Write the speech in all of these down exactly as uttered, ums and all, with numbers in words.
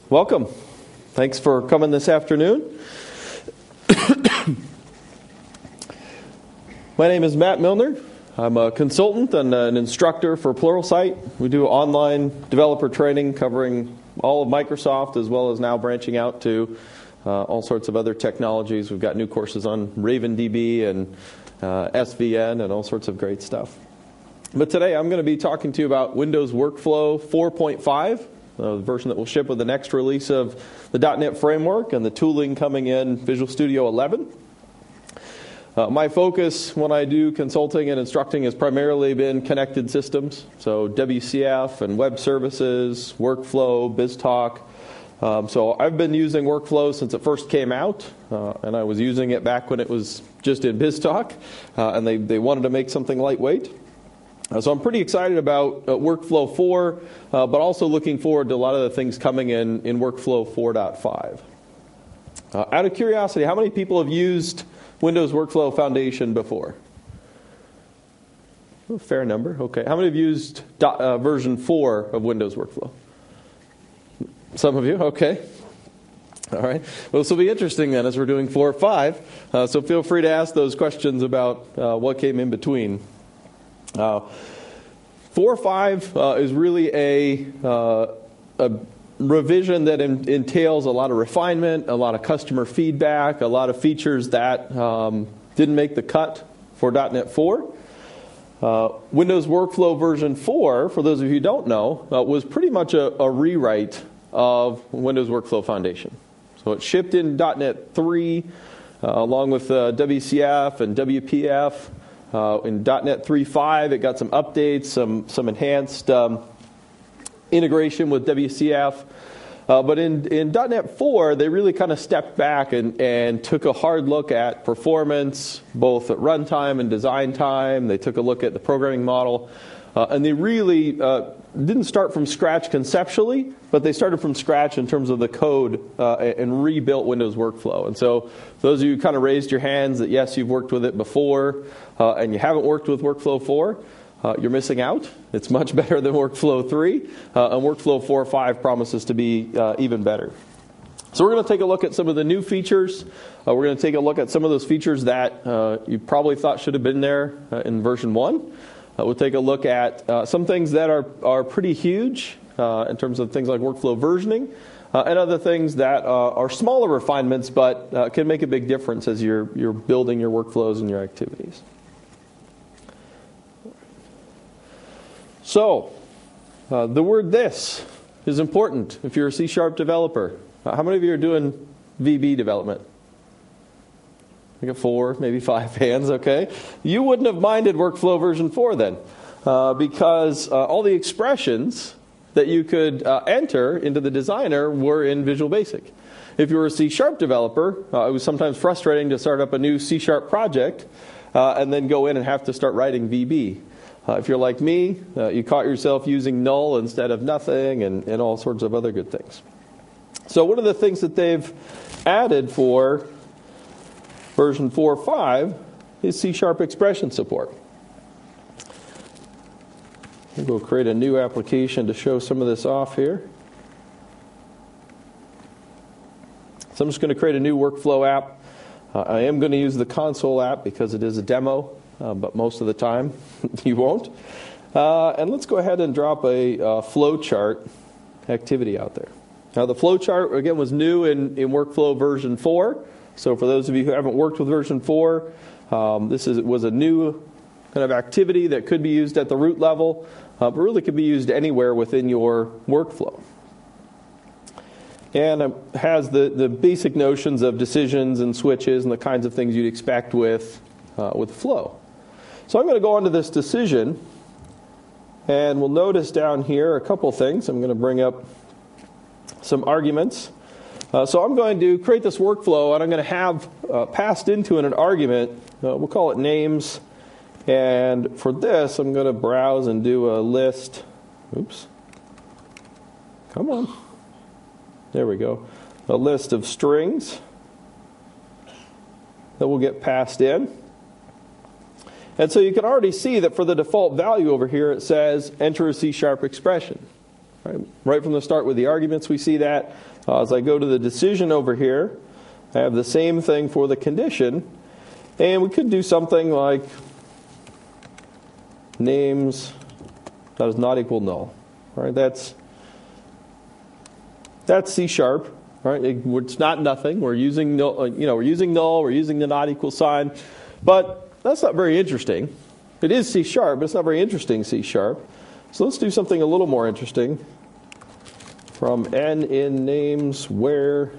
Welcome. Thanks for coming this afternoon. My name is Matt Milner. I'm a consultant and an instructor for Pluralsight. We do online developer training covering all of Microsoft as well as now branching out to uh, all sorts of other technologies. We've got new courses on RavenDB and uh, S V N and all sorts of great stuff. But today I'm going to be talking to you about Windows Workflow four point five. Uh, the version that will ship with the next release of the dot net framework and the tooling coming in Visual Studio eleven. Uh, my focus when I do consulting and instructing has primarily been connected systems, so W C F and web services, workflow, BizTalk. Um, so I've been using workflow since it first came out, uh, and I was using it back when it was just in BizTalk, uh, and they, they wanted to make something lightweight. Uh, so I'm pretty excited about uh, Workflow four, uh, but also looking forward to a lot of the things coming in, in Workflow four point five. Uh, out of curiosity, how many people have used Windows Workflow Foundation before? A fair number. Okay. How many have used dot, uh, version four of Windows Workflow? Some of you? Okay. All right. Well, this will be interesting then as we're doing four point five. Uh, so feel free to ask those questions about uh, what came in between. Uh, four point five uh, is really a, uh, a revision that in, entails a lot of refinement, a lot of customer feedback, a lot of features that um, didn't make the cut for dot net four. Uh, Windows Workflow version four, for those of you who don't know, uh, was pretty much a, a rewrite of Windows Workflow Foundation. So it shipped in dot net three uh, along with uh, W C F and W P F. Uh, in dot net three point five, it got some updates, some some enhanced um, integration with W C F. Uh, but in, in dot net four, they really kind of stepped back and, and took a hard look at performance, both at runtime and design time. They took a look at the programming model. Uh, and they really uh, didn't start from scratch conceptually, but they started from scratch in terms of the code uh, and rebuilt Windows Workflow. And so those of you who kind of raised your hands that, yes, you've worked with it before, uh, and you haven't worked with Workflow four, uh, you're missing out. It's much better than Workflow three, uh, and Workflow four point five promises to be uh, even better. So we're going to take a look at some of the new features. Uh, we're going to take a look at some of those features that uh, you probably thought should have been there uh, in version one. Uh, we'll take a look at uh, some things that are, are pretty huge uh, in terms of things like workflow versioning, uh, and other things that uh, are smaller refinements but uh, can make a big difference as you're, you're building your workflows and your activities. So, uh, the word this is important if you're a C Sharp developer. Uh, how many of you are doing V B development? I got four, maybe five hands, okay. You wouldn't have minded Workflow version four then, uh, because uh, all the expressions that you could uh, enter into the designer were in Visual Basic. If you were a C Sharp developer, uh, it was sometimes frustrating to start up a new C Sharp project uh, and then go in and have to start writing V B. Uh, if you're like me, uh, you caught yourself using null instead of nothing and, and all sorts of other good things. So one of the things that they've added for version four point five is C Sharp expression support. We'll create a new application to show some of this off here. So I'm just going to create a new workflow app. Uh, I am going to use the console app because it is a demo, uh, but most of the time you won't. Uh, and let's go ahead and drop a uh, flowchart activity out there. Now the flowchart, again, was new in, in Workflow version four. So for those of you who haven't worked with version four, um, this is, was a new kind of activity that could be used at the root level, uh, but really could be used anywhere within your workflow. And it has the, the basic notions of decisions and switches and the kinds of things you'd expect with, uh, with flow. So I'm going to go on to this decision, and we'll notice down here a couple things. I'm going to bring up some arguments. Uh, so I'm going to create this workflow, and I'm going to have uh, passed into it an argument. Uh, we'll call it names. And for this, I'm going to browse and do a list. Oops. Come on. There we go. A list of strings that will get passed in. And so you can already see that for the default value over here, it says enter a C-sharp expression. Right, right from the start with the arguments, we see that. Uh, as I go to the decision over here, I have the same thing for the condition. And we could do something like names that does not equal null. Right? That's that's C sharp. Right? It, it's not nothing. We're using null, you know, we're using null. We're using the not equal sign, but that's not very interesting. It is C sharp, but it's not very interesting C sharp. So let's do something a little more interesting. From n in names where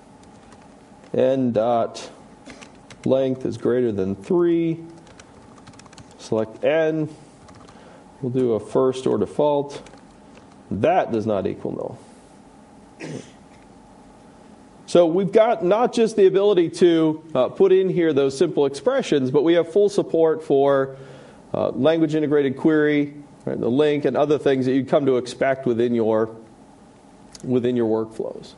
n dot length is greater than three, select n. We'll do a first or default. That does not equal null. So we've got not just the ability to uh, put in here those simple expressions, but we have full support for uh, language integrated query, right, the link, and other things that you'd come to expect within your within your workflows.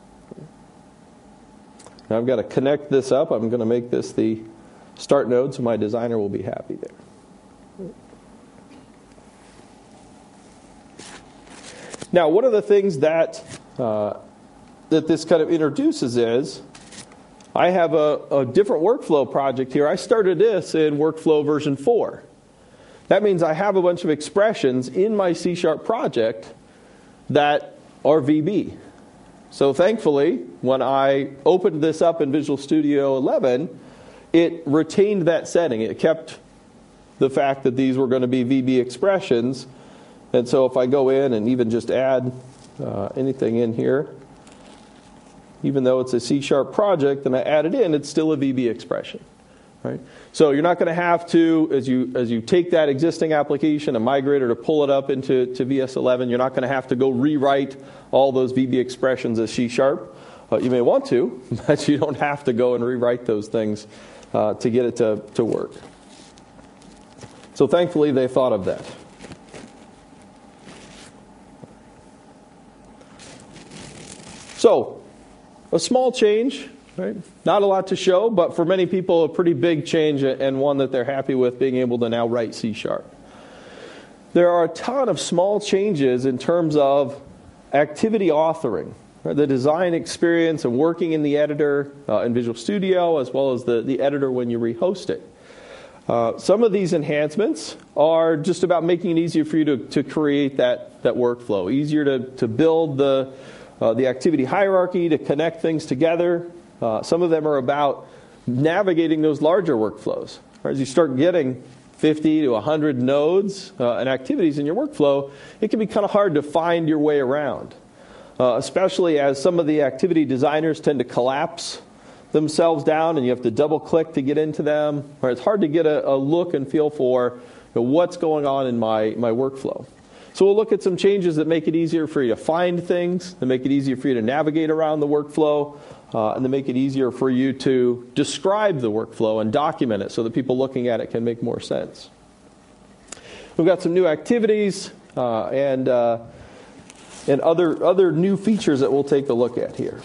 Now I've got to connect this up. I'm going to make this the start node, so my designer will be happy there. Now, one of the things that uh, that this kind of introduces is I have a, a different workflow project here. I started this in workflow version four. That means I have a bunch of expressions in my C sharp project that are V B. So thankfully, when I opened this up in Visual Studio eleven, it retained that setting. It kept the fact that these were going to be V B expressions. And so if I go in and even just add uh, anything in here, even though it's a C sharp project and I add it in, it's still a V B expression. Right? So you're not going to have to, as you as you take that existing application and migrate it or pull it up into to V S eleven, you're not going to have to go rewrite all those V B expressions as C sharp. Uh, you may want to, but you don't have to go and rewrite those things uh, to get it to, to work. So thankfully they thought of that. So, a small change. Right? Not a lot to show, but for many people a pretty big change and one that they're happy with, being able to now write C sharp. There are a ton of small changes in terms of activity authoring, right? The design experience and working in the editor uh, in Visual Studio, as well as the, the editor when you rehost it. Uh, some of these enhancements are just about making it easier for you to, to create that, that workflow, easier to, to build the, uh, the activity hierarchy, to connect things together. Uh, some of them are about navigating those larger workflows. Right? As you start getting fifty to one hundred nodes uh, and activities in your workflow, it can be kind of hard to find your way around, uh, especially as some of the activity designers tend to collapse themselves down and you have to double-click to get into them. Right? It's hard to get a, a look and feel for you know, what's going on in my, my workflow. So we'll look at some changes that make it easier for you to find things, that make it easier for you to navigate around the workflow, Uh, and to make it easier for you to describe the workflow and document it so that people looking at it can make more sense. We've got some new activities uh, and uh, and other other new features that we'll take a look at here.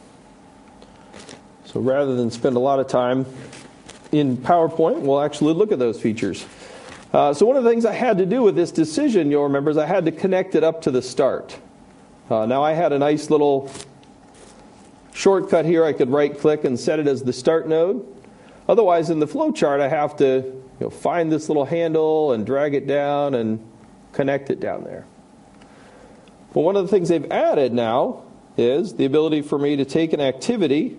So rather than spend a lot of time in PowerPoint, we'll actually look at those features. Uh, so one of the things I had to do with this decision, you'll remember, is I had to connect it up to the start. Uh, now I had a nice little shortcut here. I could right-click and set it as the start node. Otherwise, in the flowchart, I have to you know, find this little handle and drag it down and connect it down there. Well, one of the things they've added now is the ability for me to take an activity,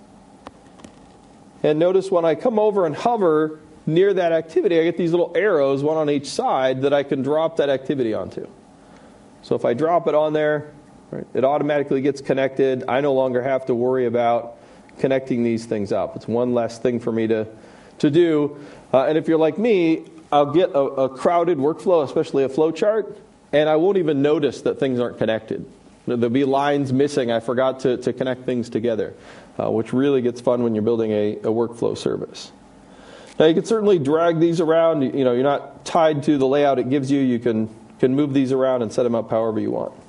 and notice when I come over and hover near that activity, I get these little arrows, one on each side, that I can drop that activity onto. So if I drop it on there, right, it automatically gets connected. I no longer have to worry about connecting these things up. It's one less thing for me to, to do. Uh, and if you're like me, I'll get a, a crowded workflow, especially a flowchart, and I won't even notice that things aren't connected. There'll be lines missing. I forgot to, to connect things together, uh, which really gets fun when you're building a, a workflow service. Now, you can certainly drag these around. You know, you're not tied to the layout it gives you. You can, can move these around and set them up however you want.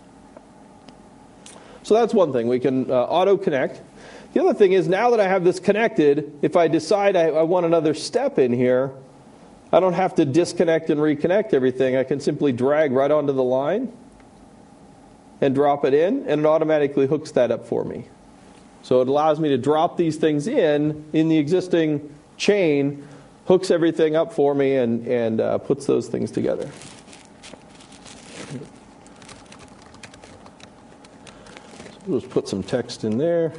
So that's one thing. We can uh, auto-connect. The other thing is, now that I have this connected, if I decide I, I want another step in here, I don't have to disconnect and reconnect everything. I can simply drag right onto the line. and drop it in, and it automatically hooks that up for me. So it allows me to drop these things in, in the existing chain, hooks everything up for me, and, and uh, puts those things together. So we'll just put some text in there.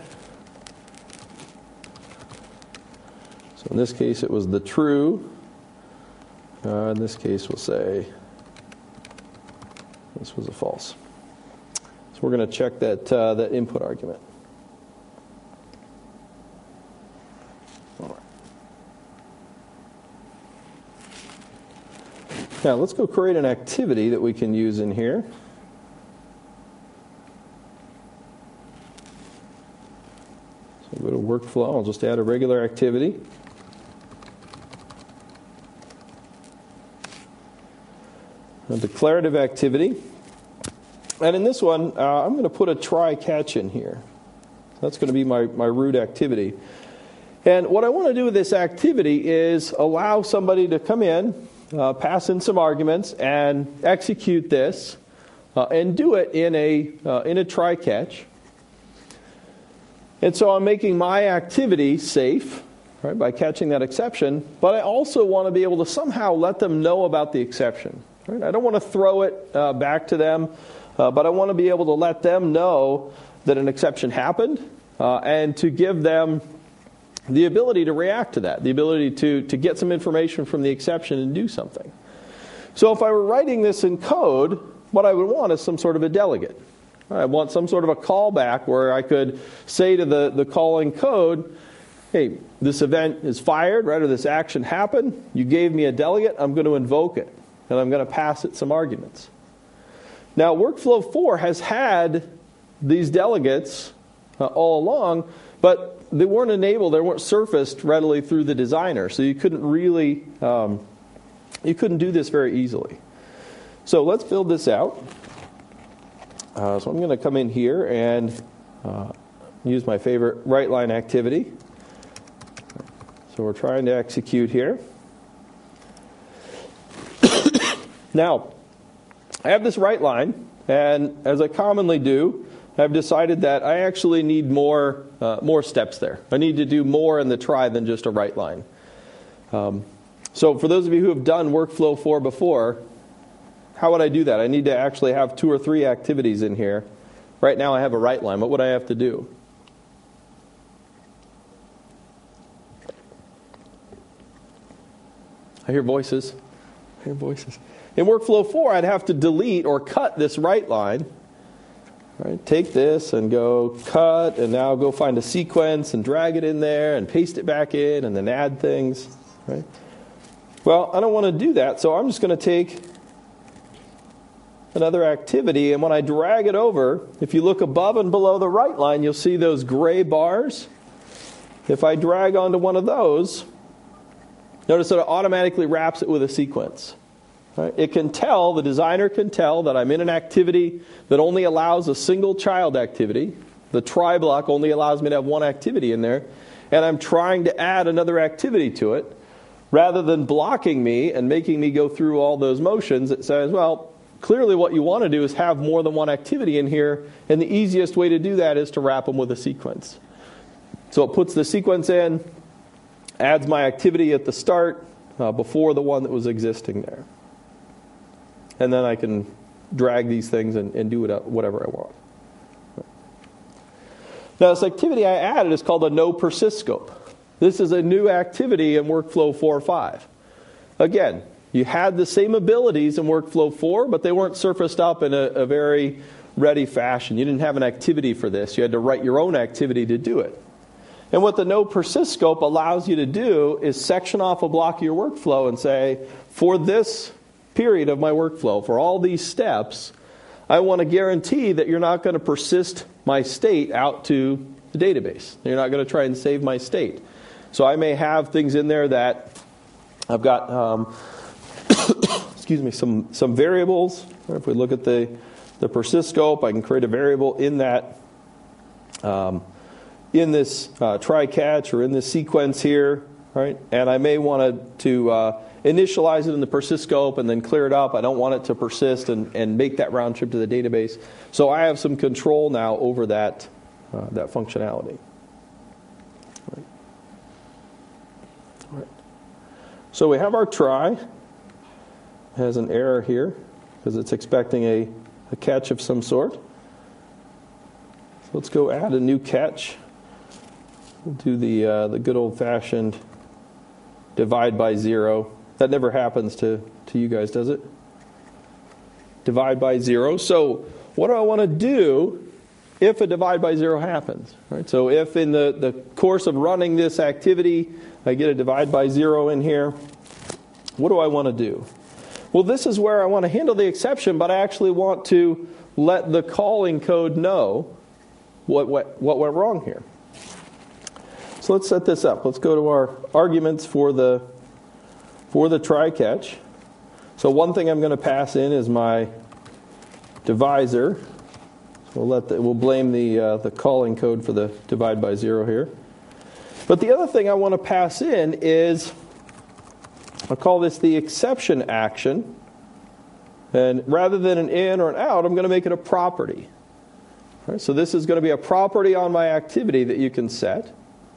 So in this case, it was the true. Uh, in this case, we'll say this was a false. So we're going to check that uh, that input argument. All right. Now let's go create an activity that we can use in here. So go to workflow. I'll just add a regular activity. A declarative activity. And in this one, uh, I'm going to put a try catch in here. That's going to be my, my root activity. And what I want to do with this activity is allow somebody to come in, uh, pass in some arguments, and execute this, uh, and do it in a uh, in a try catch. And so I'm making my activity safe, right, by catching that exception. But I also want to be able to somehow let them know about the exception. Right? I don't want to throw it uh, back to them, uh, but I want to be able to let them know that an exception happened, uh, and to give them the ability to react to that, the ability to, to get some information from the exception and do something. So if I were writing this in code, what I would want is some sort of a delegate. I want some sort of a callback where I could say to the, the calling code, hey, this event is fired, right, or this action happened. You gave me a delegate. I'm going to invoke it. And I'm going to pass it some arguments. Now, Workflow four has had these delegates uh, all along, but they weren't enabled, they weren't surfaced readily through the designer. So you couldn't really, um, you couldn't do this very easily. So let's build this out. Uh, so I'm going to come in here and uh, use my favorite right line activity. So we're trying to execute here. Now, I have this right line, and as I commonly do, I've decided that I actually need more uh, more steps there. I need to do more in the try than just a right line. Um, so for those of you who have done Workflow four before, how would I do that? I need to actually have two or three activities in here. Right now I have a right line. What would I have to do? I hear voices. I hear voices. In Workflow four, I'd have to delete or cut this right line. Right? Take this and go cut, and now go find a sequence and drag it in there and paste it back in and then add things. Right? Well, I don't want to do that, so I'm just going to take another activity, and when I drag it over, if you look above and below the right line, you'll see those gray bars. If I drag onto one of those, notice that it automatically wraps it with a sequence. Right? It can tell, the designer can tell that I'm in an activity that only allows a single child activity. The try block only allows me to have one activity in there. And I'm trying to add another activity to it. Rather than blocking me and making me go through all those motions, it says, well, clearly what you want to do is have more than one activity in here. And the easiest way to do that is to wrap them with a sequence. So it puts the sequence in, adds my activity at the start uh, before the one that was existing there. And then I can drag these things and, and do it whatever I want. Now, this activity I added is called a no persist scope. This is a new activity in Workflow four point five. Again, you had the same abilities in Workflow four, but they weren't surfaced up in a, a very ready fashion. You didn't have an activity for this. You had to write your own activity to do it. And what the no persist scope allows you to do is section off a block of your workflow and say, for this period of my workflow, for all these steps, I want to guarantee that you're not going to persist my state out to the database. You're not going to try and save my state. So I may have things in there that I've got, um, excuse me, some some variables. If we look at the the persist scope, I can create a variable in that, um, in this uh, try catch or in this sequence here, right? And I may want to uh, initialize it in the persist scope and then clear it up. I don't want it to persist and, and make that round trip to the database. So I have some control now over that, uh, that functionality. All right. All right. So we have our try. It has an error here because it's expecting a, a catch of some sort. So let's go add a new catch. We'll do the uh, the good old-fashioned divide by zero. That never happens to, to you guys, does it? Divide by zero. So what do I want to do if a divide by zero happens? Right? So if in the, the course of running this activity, I get a divide by zero in here, what do I want to do? Well, this is where I want to handle the exception, but I actually want to let the calling code know what, what, what went wrong here. So let's set this up. Let's go to our arguments for the for the try catch. So one thing I'm going to pass in is my divisor. So we'll let the, we'll blame the uh, the calling code for the divide by zero here. But the other thing I want to pass in is, I'll call this the exception action. And rather than an in or an out, I'm going to make it a property. All right, so this is going to be a property on my activity that you can set.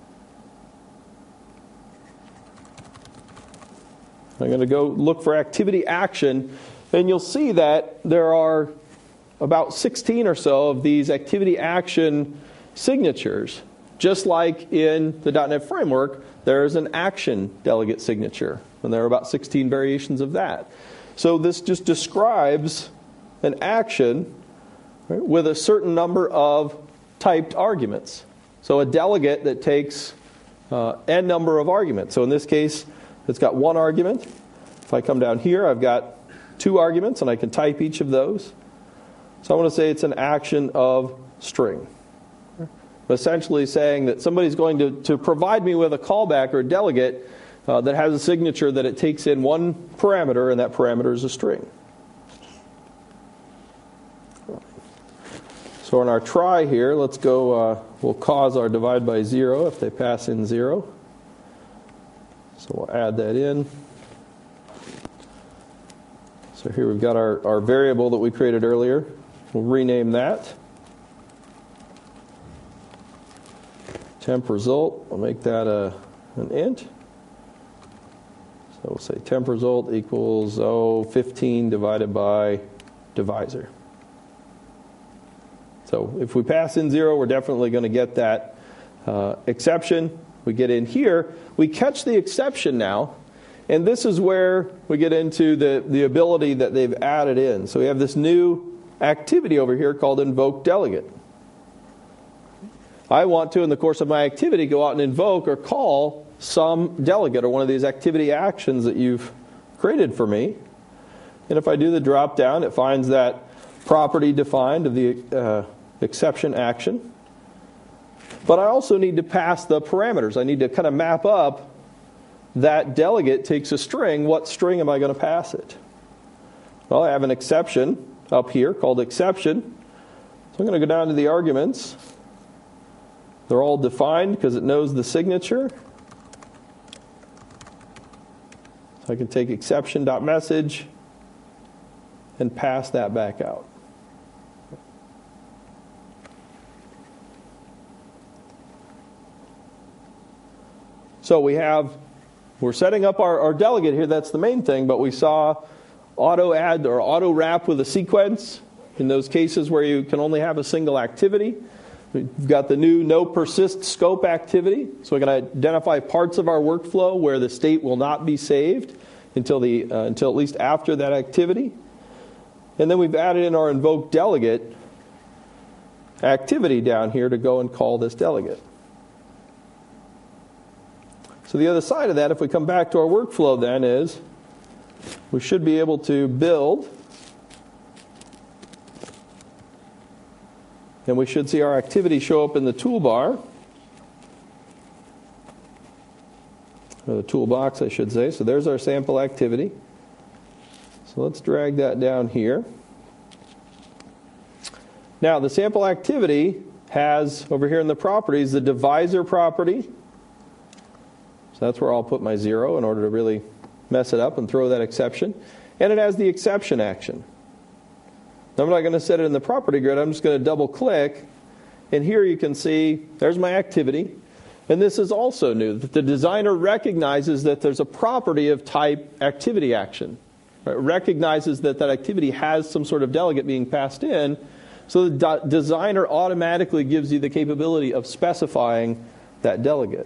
I'm going to go look for activity action, and you'll see that there are about sixteen or so of these activity action signatures. Just like in the dot net framework, there's an action delegate signature, and there are about sixteen variations of that. So this just describes an action, right, with a certain number of typed arguments. So a delegate that takes uh, n number of arguments. So in this case, it's got one argument. If I come down here, I've got two arguments, and I can type each of those. So I want to say it's an action of string. Essentially saying that somebody's going to, to provide me with a callback or a delegate uh, that has a signature that it takes in one parameter, and that parameter is a string. So in our try here, let's go, uh, we'll cause our divide by zero if they pass in zero. So we'll add that in. So here we've got our, our variable that we created earlier. We'll rename that. Temp result, we'll make that a, an int. So we'll say temp result equals oh, fifteen divided by divisor. So if we pass in zero, we're definitely going to get that uh, exception. We get in here, we catch the exception now, and this is where we get into the, the ability that they've added in. So we have this new activity over here called invoke delegate. I want to, in the course of my activity, go out and invoke or call some delegate or one of these activity actions that you've created for me. And if I do the drop down, it finds that property defined of the uh, exception action. But I also need to pass the parameters. I need to kind of map up that delegate takes a string. What string am I going to pass it? Well, I have an exception up here called exception. So I'm going to go down to the arguments. They're all defined because it knows the signature. So I can take exception.message and pass that back out. So we have, we're setting up our, our delegate here, that's the main thing, but we saw auto add or auto wrap with a sequence in those cases where you can only have a single activity. We've got the new no persist scope activity, so we're going to identify parts of our workflow where the state will not be saved until the uh, until at least after that activity. And then we've added in our invoke delegate activity down here to go and call this delegate. So the other side of that, if we come back to our workflow then, is we should be able to build, and we should see our activity show up in the toolbar, or the toolbox I should say. So there's our sample activity. So let's drag that down here. Now the sample activity has, over here in the properties, the divisor property. So that's where I'll put my zero in order to really mess it up and throw that exception. And it has the exception action. Now, I'm not going to set it in the property grid. I'm just going to double click. And here you can see there's my activity. And this is also new, that the designer recognizes that there's a property of type activity action. Right? Recognizes that that activity has some sort of delegate being passed in. So the do- designer automatically gives you the capability of specifying that delegate.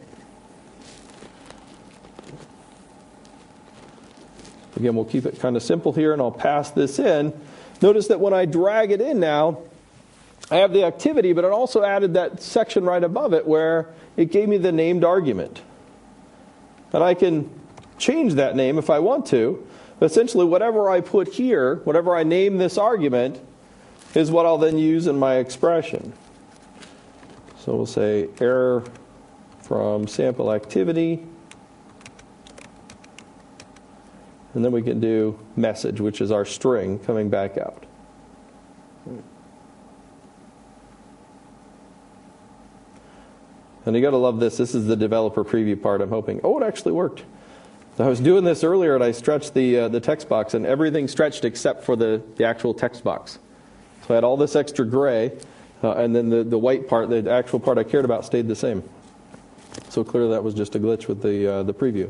Again, we'll keep it kind of simple here, and I'll pass this in. Notice that when I drag it in now, I have the activity, but it also added that section right above it where it gave me the named argument. And I can change that name if I want to. But essentially, whatever I put here, whatever I name this argument, is what I'll then use in my expression. So we'll say error from sample activity. And then we can do message, which is our string coming back out. And you got to love this. This is the developer preview part, I'm hoping. Oh, it actually worked. I was doing this earlier, and I stretched the uh, the text box, and everything stretched except for the, the actual text box. So I had all this extra gray, uh, and then the, the white part, the actual part I cared about, stayed the same. So clearly that was just a glitch with the uh, the preview.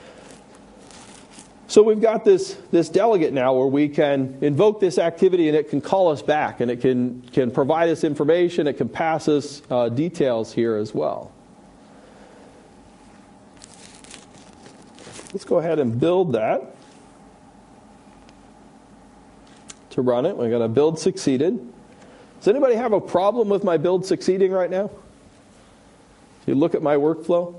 So we've got this, this delegate now where we can invoke this activity and it can call us back and it can, can provide us information, it can pass us uh, details here as well. Let's go ahead and build that. To run it, we've got a build succeeded. Does anybody have a problem with my build succeeding right now? You look at my workflow.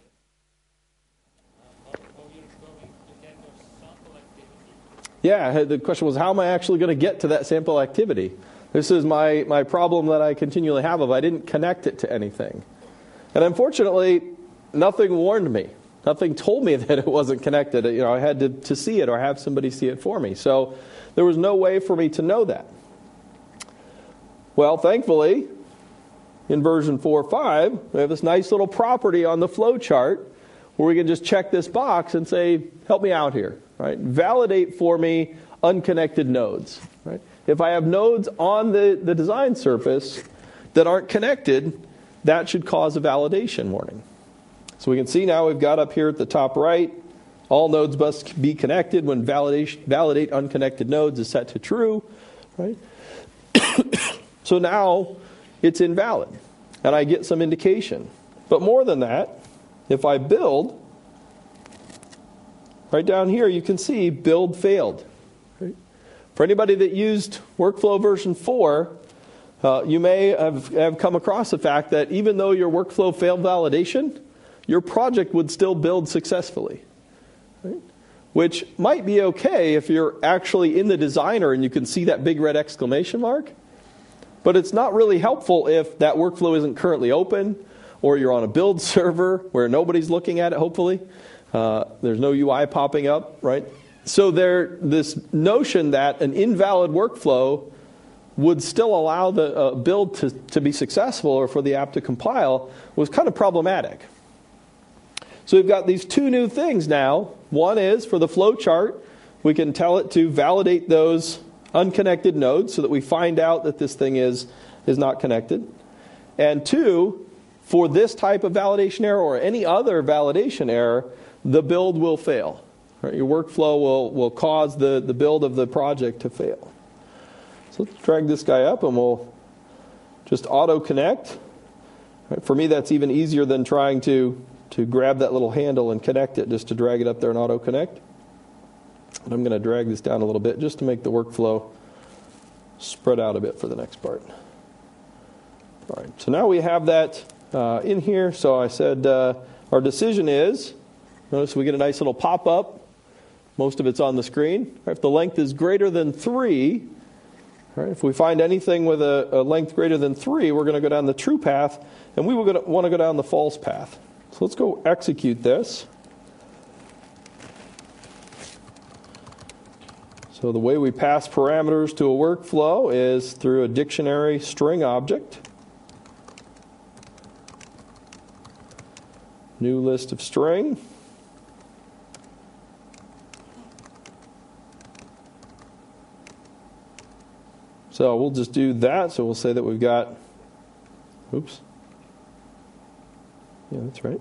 Yeah, the question was, how am I actually going to get to that sample activity? This is my, my problem that I continually have of I didn't connect it to anything. And unfortunately, nothing warned me. Nothing told me that it wasn't connected. You know, I had to, to see it or have somebody see it for me. So there was no way for me to know that. Well, thankfully, in version four point five, we have this nice little property on the flow chart where we can just check this box and say, help me out here. Right? Validate for me unconnected nodes. Right? If I have nodes on the, the design surface that aren't connected, that should cause a validation warning. So we can see now we've got up here at the top right, all nodes must be connected when validation, validate unconnected nodes is set to true. Right? So now it's invalid, and I get some indication. But more than that, if I build, right down here, you can see build failed. Right? For anybody that used Workflow version four, uh, you may have, have come across the fact that even though your workflow failed validation, your project would still build successfully. Right? Which might be okay if you're actually in the designer and you can see that big red exclamation mark. But it's not really helpful if that workflow isn't currently open or you're on a build server where nobody's looking at it, hopefully. Uh, there's no U I popping up, right? So there, this notion that an invalid workflow would still allow the uh, build to, to be successful or for the app to compile was kind of problematic. So we've got these two new things now. One is for the flow chart, we can tell it to validate those unconnected nodes so that we find out that this thing is, is not connected. And two, for this type of validation error or any other validation error, the build will fail. Right? Your workflow will, will cause the, the build of the project to fail. So let's drag this guy up and we'll just auto-connect. Right? For me, that's even easier than trying to, to grab that little handle and connect it, just to drag it up there and auto-connect. And I'm going to drag this down a little bit just to make the workflow spread out a bit for the next part. All right, so now we have that uh, in here. So I said uh, our decision is, notice we get a nice little pop-up. Most of it's on the screen. If the length is greater than three, right, if we find anything with a, a length greater than three, we're going to go down the true path, and we will want to go down the false path. So let's go execute this. So the way we pass parameters to a workflow is through a dictionary string object. New list of string. So we'll just do that. So we'll say that we've got, oops. Yeah, that's right.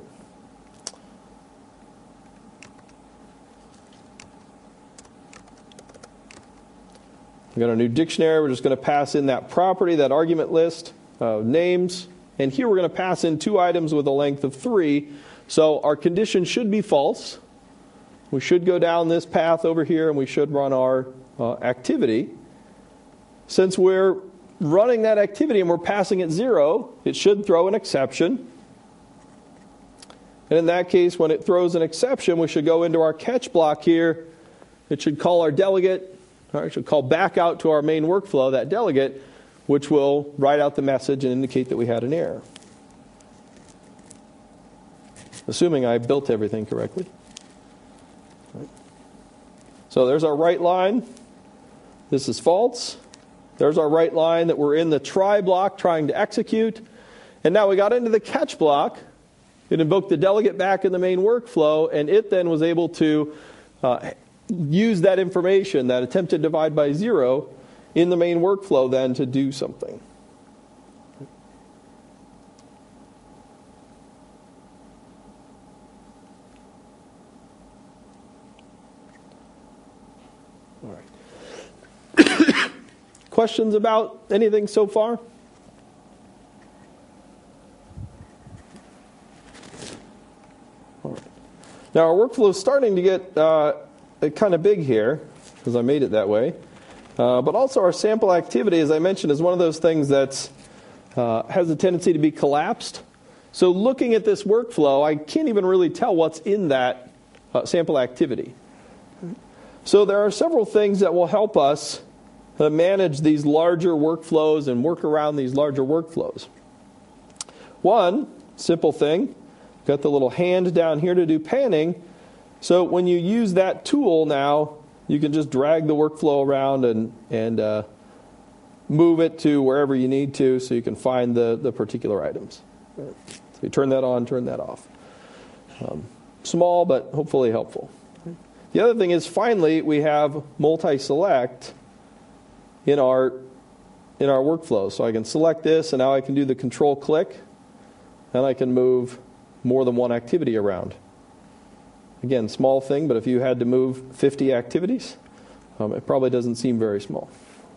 We've got our new dictionary. We're just going to pass in that property, that argument list, uh, names. And here we're going to pass in two items with a length of three. So our condition should be false. We should go down this path over here and we should run our uh, activity. Since we're running that activity and we're passing it zero, it should throw an exception. And in that case, when it throws an exception, we should go into our catch block here. It should call our delegate, or it should call back out to our main workflow, that delegate, which will write out the message and indicate that we had an error. Assuming I built everything correctly. Right. So there's our right line. This is false. There's our right line that we're in the try block trying to execute. And now we got into the catch block. It invoked the delegate back in the main workflow, and it then was able to uh, use that information, that attempted divide by zero, in the main workflow then to do something. All right. Questions about anything so far? All right. Now our workflow is starting to get uh, kind of big here, because I made it that way. Uh, but also our sample activity, as I mentioned, is one of those things that uh, has a tendency to be collapsed. So looking at this workflow, I can't even really tell what's in that uh, sample activity. So there are several things that will help us uh, manage these larger workflows and work around these larger workflows. One simple thing, got the little hand down here to do panning. So when you use that tool now, you can just drag the workflow around and, and uh, move it to wherever you need to so you can find the, the particular items. So you turn that on, turn that off. Um, small, but hopefully helpful. The other thing is, finally, we have multi-select in our, in our workflow. So I can select this, and now I can do the control click, and I can move more than one activity around. Again, small thing, but if you had to move fifty activities, um, it probably doesn't seem very small.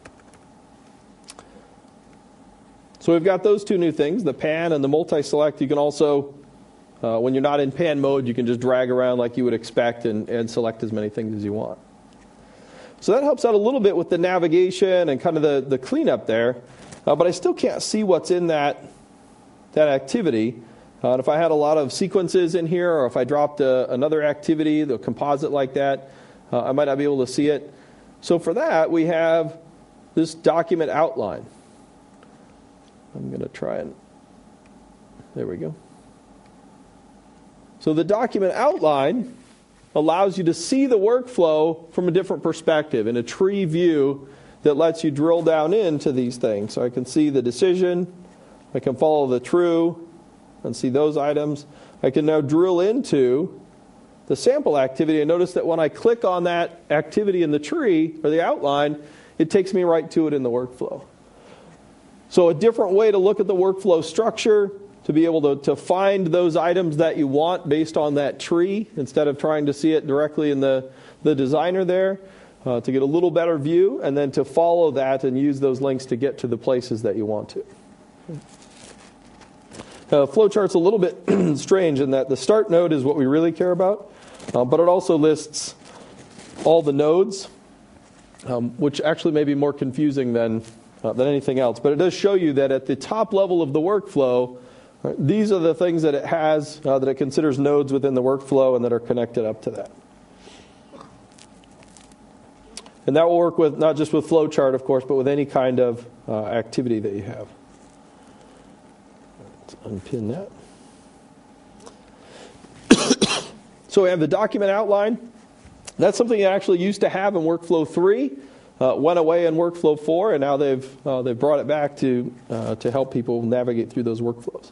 So we've got those two new things, the pan and the multi-select. You can also, uh, when you're not in pan mode, you can just drag around like you would expect and, and select as many things as you want. So that helps out a little bit with the navigation and kind of the, the cleanup there. Uh, but I still can't see what's in that, that activity. Uh, and if I had a lot of sequences in here, or if I dropped a, another activity, the composite like that, uh, I might not be able to see it. So for that, we have this document outline. I'm going to try and, there we go. So the document outline allows you to see the workflow from a different perspective, in a tree view that lets you drill down into these things. So I can see the decision, I can follow the true, and see those items. I can now drill into the sample activity, and notice that when I click on that activity in the tree, or the outline, it takes me right to it in the workflow. So a different way to look at the workflow structure, to be able to, to find those items that you want based on that tree, instead of trying to see it directly in the, the designer there, uh, to get a little better view, and then to follow that and use those links to get to the places that you want to. Uh, flowchart's a little bit strange in that the start node is what we really care about, uh, but it also lists all the nodes, um, which actually may be more confusing than, uh, than anything else. But it does show you that at the top level of the workflow, right, these are the things that it has, uh, that it considers nodes within the workflow and that are connected up to that. And that will work with not just with flowchart, of course, but with any kind of uh, activity that you have. Unpin that. So we have the document outline. That's something you actually used to have in Workflow three, uh, went away in Workflow four, and now they've uh, they've brought it back to uh, to help people navigate through those workflows.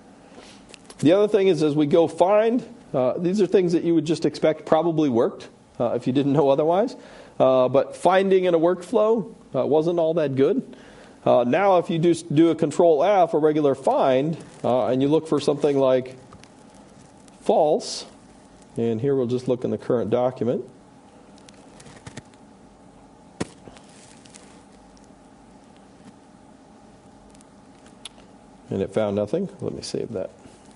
The other thing is, as we go find, uh, these are things that you would just expect probably worked, uh, if you didn't know otherwise. Uh, but finding in a workflow uh, wasn't all that good. Uh, now if you do, do a control F, a regular find, uh, and you look for something like false, and here we'll just look in the current document. And it found nothing. Let me save that.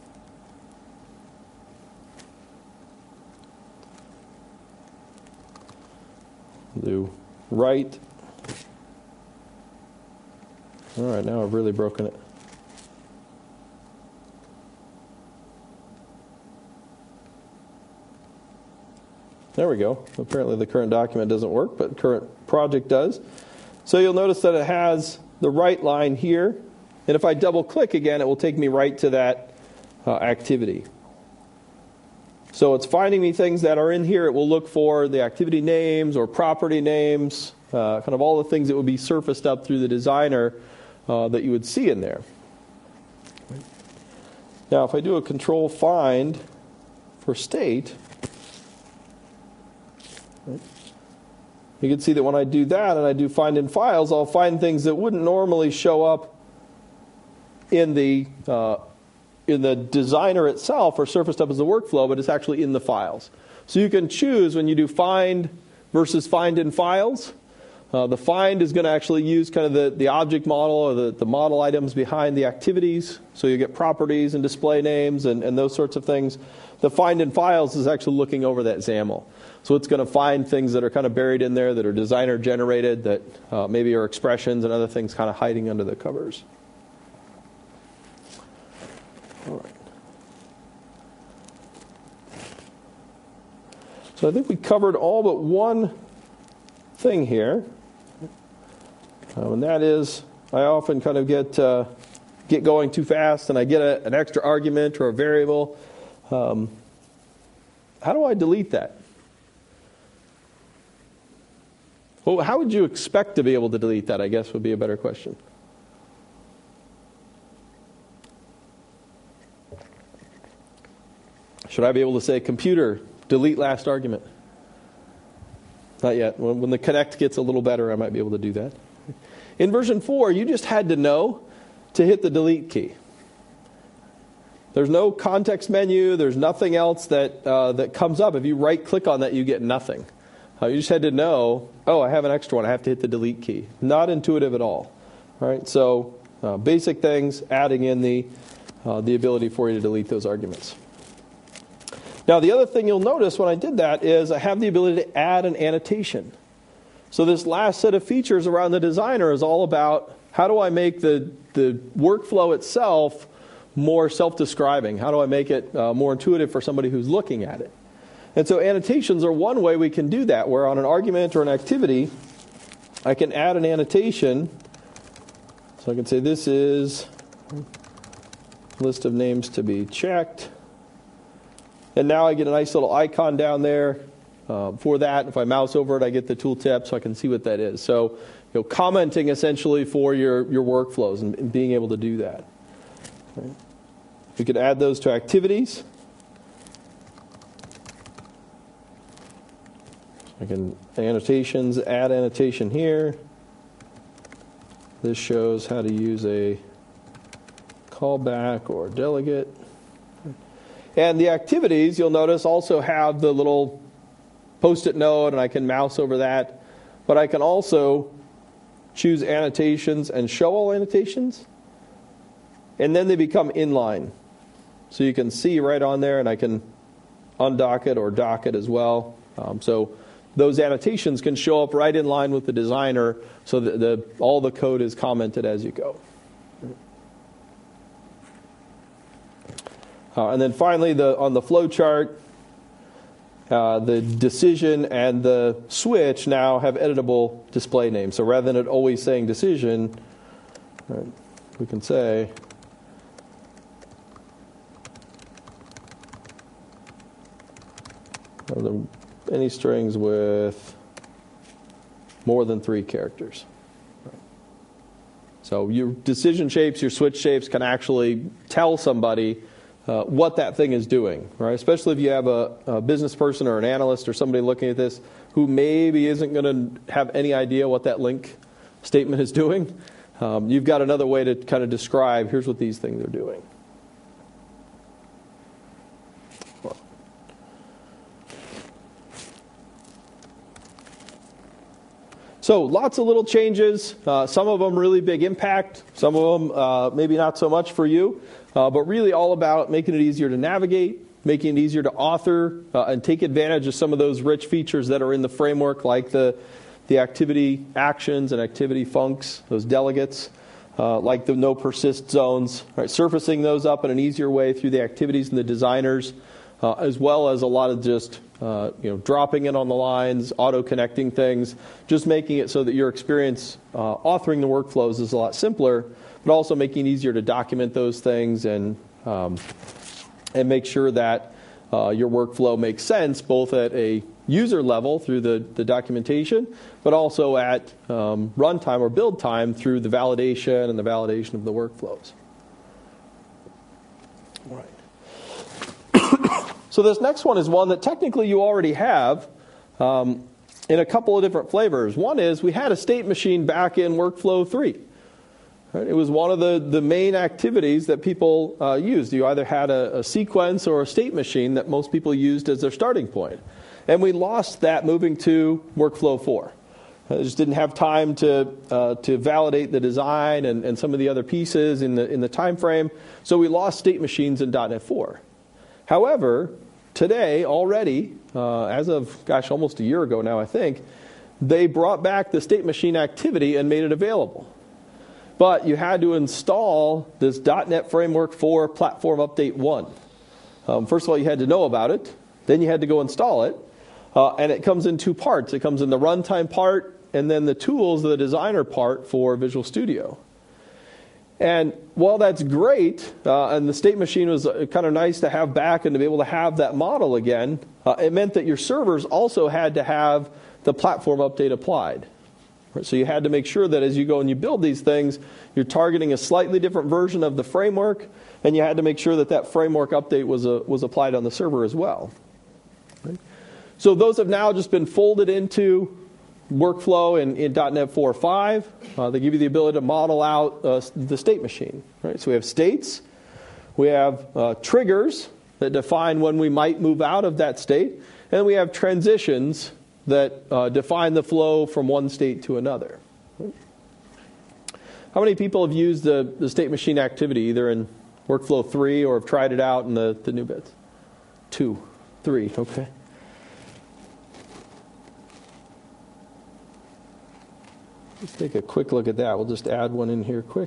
Do right. All right, now I've really broken it. There we go. Apparently the current document doesn't work, but current project does. So you'll notice that it has the right line here. And if I double click again, it will take me right to that uh, activity. So it's finding me things that are in here. It will look for the activity names or property names, uh, kind of all the things that would be surfaced up through the designer uh, that you would see in there. Now, if I do a control find for state, right, you can see that when I do that and I do find in files, I'll find things that wouldn't normally show up in the uh, in the designer itself or surfaced up as a workflow, but it's actually in the files. So you can choose when you do find versus find in files. Uh, the find is going to actually use kind of the, the object model or the, the model items behind the activities. So you get properties and display names and, and those sorts of things. The find in files is actually looking over that XAML. So it's going to find things that are kind of buried in there that are designer generated, that uh, maybe are expressions and other things kind of hiding under the covers. All right. So I think we covered all but one thing here, um, and that is I often kind of get uh, get going too fast, and I get a, an extra argument or a variable. Um, how do I delete that? Well, how would you expect to be able to delete that, I guess would be a better question. Should I be able to say, computer, delete last argument? Not yet. When, when the connect gets a little better, I might be able to do that. In version four, you just had to know to hit the delete key. There's no context menu. There's nothing else that uh, that comes up. If you right-click on that, you get nothing. Uh, you just had to know, oh, I have an extra one. I have to hit the delete key. Not intuitive at all. All right. So uh, basic things, adding in the uh, the ability for you to delete those arguments. Now, the other thing you'll notice when I did that is I have the ability to add an annotation. So this last set of features around the designer is all about how do I make the, the workflow itself more self-describing? How do I make it uh, more intuitive for somebody who's looking at it? And so annotations are one way we can do that, where on an argument or an activity, I can add an annotation. So I can say this is list of names to be checked. And now I get a nice little icon down there uh, for that. If I mouse over it, I get the tooltip so I can see what that is. So, you know, commenting essentially for your, your workflows and, and being able to do that. Okay. We could add those to activities. I can annotations, add annotation here. This shows how to use a callback or delegate. And the activities, you'll notice, also have the little post-it note, and I can mouse over that. But I can also choose annotations and show all annotations. And then they become inline. So you can see right on there, and I can undock it or dock it as well. Um, so those annotations can show up right in line with the designer, so that the, all the code is commented as you go. Uh, and then finally, the, on the flow chart, uh, the decision and the switch now have editable display names. So rather than it always saying decision, right, we can say uh, the, any strings with more than three characters. Right. So your decision shapes, your switch shapes can actually tell somebody uh, what that thing is doing, right? Especially if you have a, a business person or an analyst or somebody looking at this who maybe isn't going to have any idea what that link statement is doing. Um, you've got another way to kind of describe, here's what these things are doing. So lots of little changes, uh, some of them really big impact, some of them uh, maybe not so much for you, uh, but really all about making it easier to navigate, making it easier to author, uh, and take advantage of some of those rich features that are in the framework, like the, the activity actions and activity funcs, those delegates, uh, like the no persist zones, right? Surfacing those up in an easier way through the activities and the designers, uh, as well as a lot of just Uh, you know, dropping it on the lines, auto-connecting things, just making it so that your experience uh, authoring the workflows is a lot simpler, but also making it easier to document those things and um, and make sure that uh, your workflow makes sense both at a user level through the, the documentation, but also at um, runtime or build time through the validation and the validation of the workflows. All right. So this next one is one that technically you already have um, in a couple of different flavors. One is we had a state machine back in Workflow three. Right? It was one of the, the main activities that people uh, used. You either had a, a sequence or a state machine that most people used as their starting point. And we lost that moving to Workflow four. I just didn't have time to uh, to validate the design and, and some of the other pieces in the in the time frame. So we lost state machines in .NET four. However, today already, uh, as of, gosh, almost a year ago now, I think, they brought back the state machine activity and made it available. But you had to install this .NET Framework four Platform Update one. Um, first of all, you had to know about it. Then you had to go install it. Uh, and it comes in two parts. It comes in the runtime part and then the tools, the designer part for Visual Studio. And while that's great, uh, and the state machine was kind of nice to have back and to be able to have that model again, uh, it meant that your servers also had to have the platform update applied. Right? So you had to make sure that as you go and you build these things, you're targeting a slightly different version of the framework, and you had to make sure that that framework update was, a, was applied on the server as well. Right? So those have now just been folded into Workflow in, in .NET four point five. Uh, they give you the ability to model out uh, the state machine. Right? So we have states. We have uh, triggers that define when we might move out of that state. And we have transitions that uh, define the flow from one state to another. Right? How many people have used the, the state machine activity either in Workflow three or have tried it out in the, the new bits? Two. Three. Okay. Let's take a quick look at that. We'll just add one in here quick.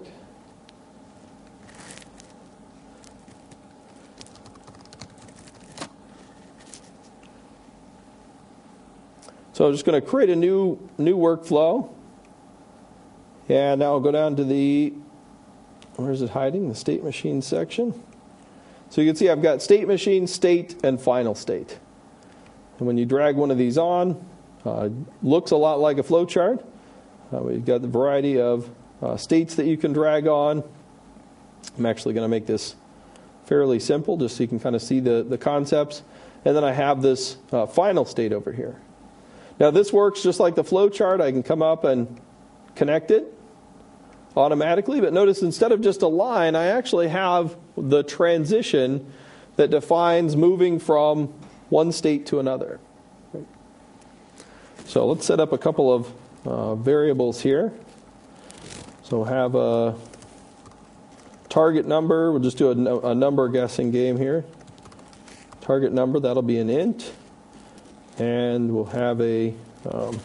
So I'm just going to create a new new workflow. And now I'll go down to the, where is it hiding? The state machine section. So you can see I've got state machine, state, and final state. And when you drag one of these on, uh, looks a lot like a flowchart. Uh, we've got the variety of uh, states that you can drag on. I'm actually going to make this fairly simple just so you can kind of see the, the concepts. And then I have this uh, final state over here. Now this works just like the flowchart. I can come up and connect it automatically. But notice instead of just a line, I actually have the transition that defines moving from one state to another. So let's set up a couple of Uh, variables here. So we'll have a target number. We'll just do a, a number guessing game here. Target number, that'll be an int. And we'll have a um,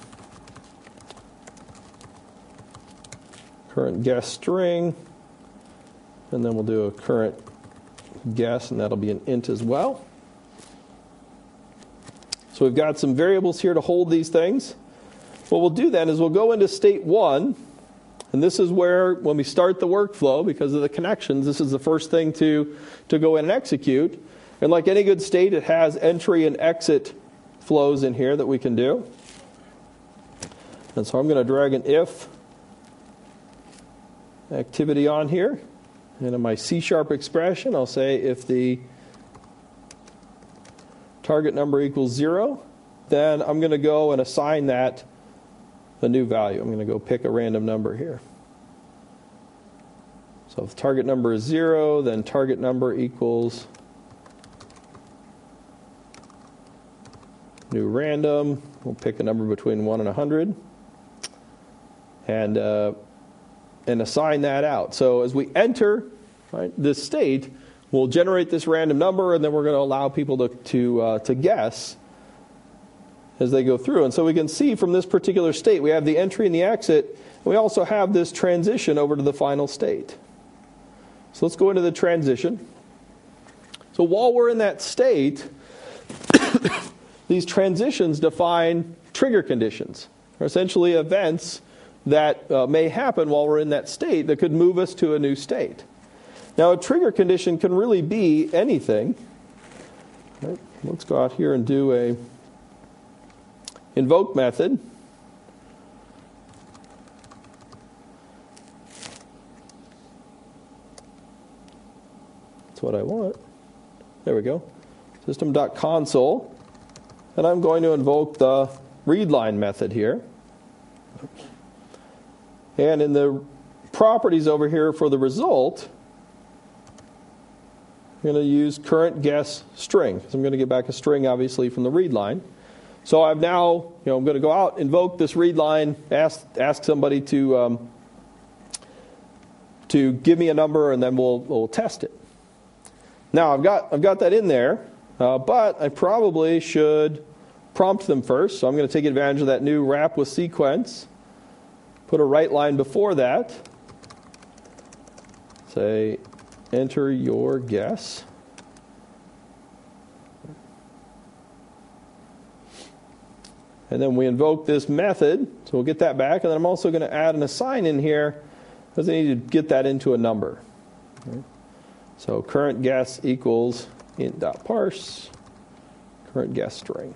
current guess string. And then we'll do a current guess, and that'll be an int as well. So we've got some variables here to hold these things. What we'll do then is we'll go into state one, and this is where, when we start the workflow, because of the connections, this is the first thing to, to go in and execute. And like any good state, it has entry and exit flows in here that we can do. And so I'm going to drag an if activity on here, And in my C-sharp expression, I'll say if the target number equals zero, then I'm going to go and assign that a new value. I'm going to go pick a random number here. So if the target number is zero, then target number equals new random. We'll pick a number between one and one hundred. And, uh, and assign that out. So as we enter right, this state, we'll generate this random number, and then we're going to allow people to, to, uh, to guess as they go through. And so we can see from this particular state, we have the entry and the exit, and we also have this transition over to the final state. So let's go into the transition. So while we're in that state, these transitions define trigger conditions, or essentially events that uh, may happen while we're in that state that could move us to a new state. Now, a trigger condition can really be anything. Right. Let's go out here and do a invoke method. That's what I want. There we go. System.console. And I'm going to invoke the readline method here. Oops. And in the properties over here for the result, I'm going to use current guess string, because I'm going to get back a string, obviously, from the read line. So I've now, you know, I'm going to go out, invoke this read line, ask ask somebody to um, to give me a number, and then we'll we'll test it. Now I've got I've got that in there, uh, but I probably should prompt them first. So I'm going to take advantage of that new wrap with sequence. Put a write line before that. Say, enter your guess. And then we invoke this method, so we'll get that back. And then I'm also going to add an assign in here, because I need to get that into a number. Okay. So current guess equals int.parse, current guess string.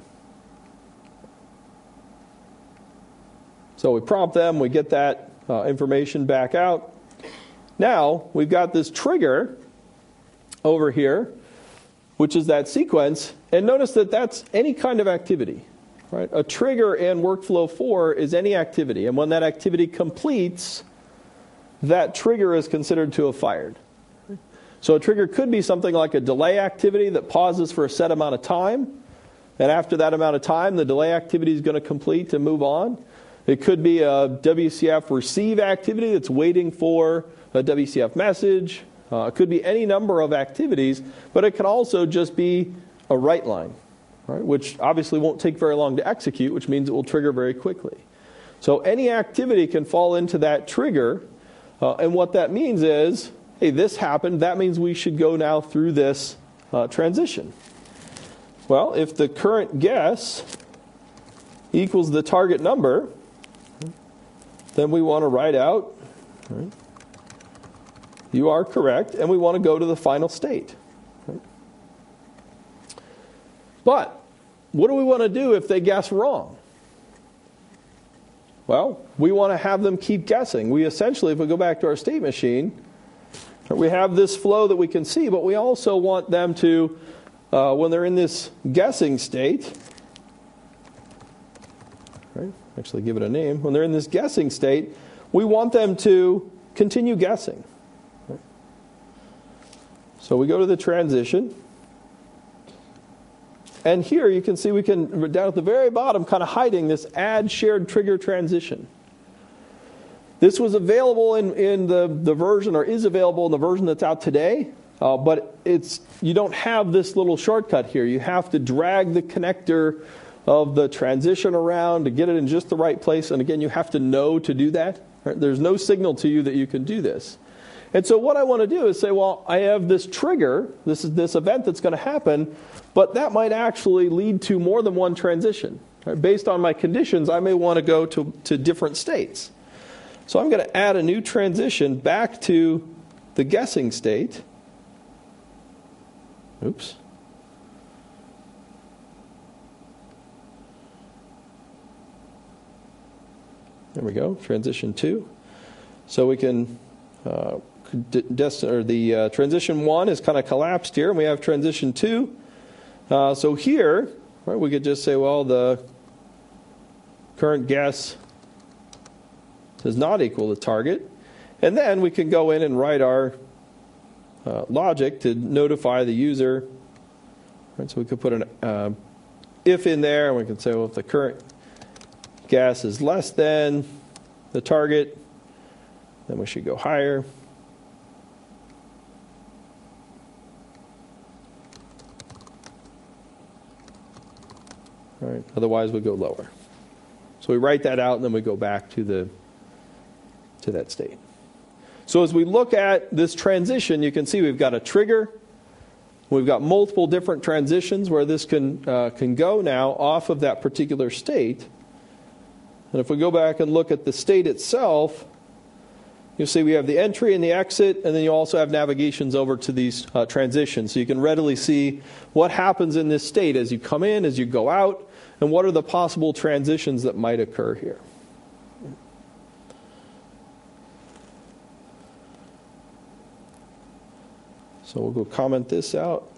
So we prompt them, we get that uh, information back out. Now, we've got this trigger over here, which is that sequence. And notice that that's any kind of activity. Right? A trigger in workflow four is any activity. And when that activity completes, that trigger is considered to have fired. So a trigger could be something like a delay activity that pauses for a set amount of time. And after that amount of time, the delay activity is going to complete and move on. It could be a W C F receive activity that's waiting for a W C F message. Uh, it could be any number of activities, but it can also just be a write line, right, which obviously won't take very long to execute, which means it will trigger very quickly. So any activity can fall into that trigger, uh, and what that means is, hey, this happened, that means we should go now through this uh, transition. Well, if the current guess equals the target number, then we want to write out, right, you are correct, and we want to go to the final state. Right? But what do we want to do if they guess wrong? Well, we want to have them keep guessing. We essentially, if we go back to our state machine, we have this flow that we can see, but we also want them to, uh, when they're in this guessing state, right? Actually give it a name. When they're in this guessing state, we want them to continue guessing. Right? So we go to the transition. And here you can see we can, down at the very bottom, kind of hiding this add shared trigger transition. This was available in, in the, the version, or is available in the version that's out today, uh, but it's you don't have this little shortcut here. You have to drag the connector of the transition around to get it in just the right place. And again, you have to know to do that. Right? There's no signal to you that you can do this. And so what I want to do is say, well, I have this trigger, this is this event that's going to happen, but that might actually lead to more than one transition. Right? Based on my conditions, I may want to go to, to different states. So I'm going to add a new transition back to the guessing state. Oops. There we go, transition two. So we can uh, dest- or the uh, transition one is kind of collapsed here, and we have transition two. Uh, so here, right, we could just say, well, the current guess does not equal the target. And then we can go in and write our uh, logic to notify the user. Right, so we could put an uh, if in there, and we can say, well, if the current guess is less than the target, then we should go higher. All right, otherwise we go lower. So we write that out, and then we go back to the to that state. So as we look at this transition, you can see we've got a trigger. We've got multiple different transitions where this can uh, can go now off of that particular state. And if we go back and look at the state itself, you'll see we have the entry and the exit, and then you also have navigations over to these uh, transitions. So you can readily see what happens in this state as you come in, as you go out, and what are the possible transitions that might occur here. So we'll go comment this out.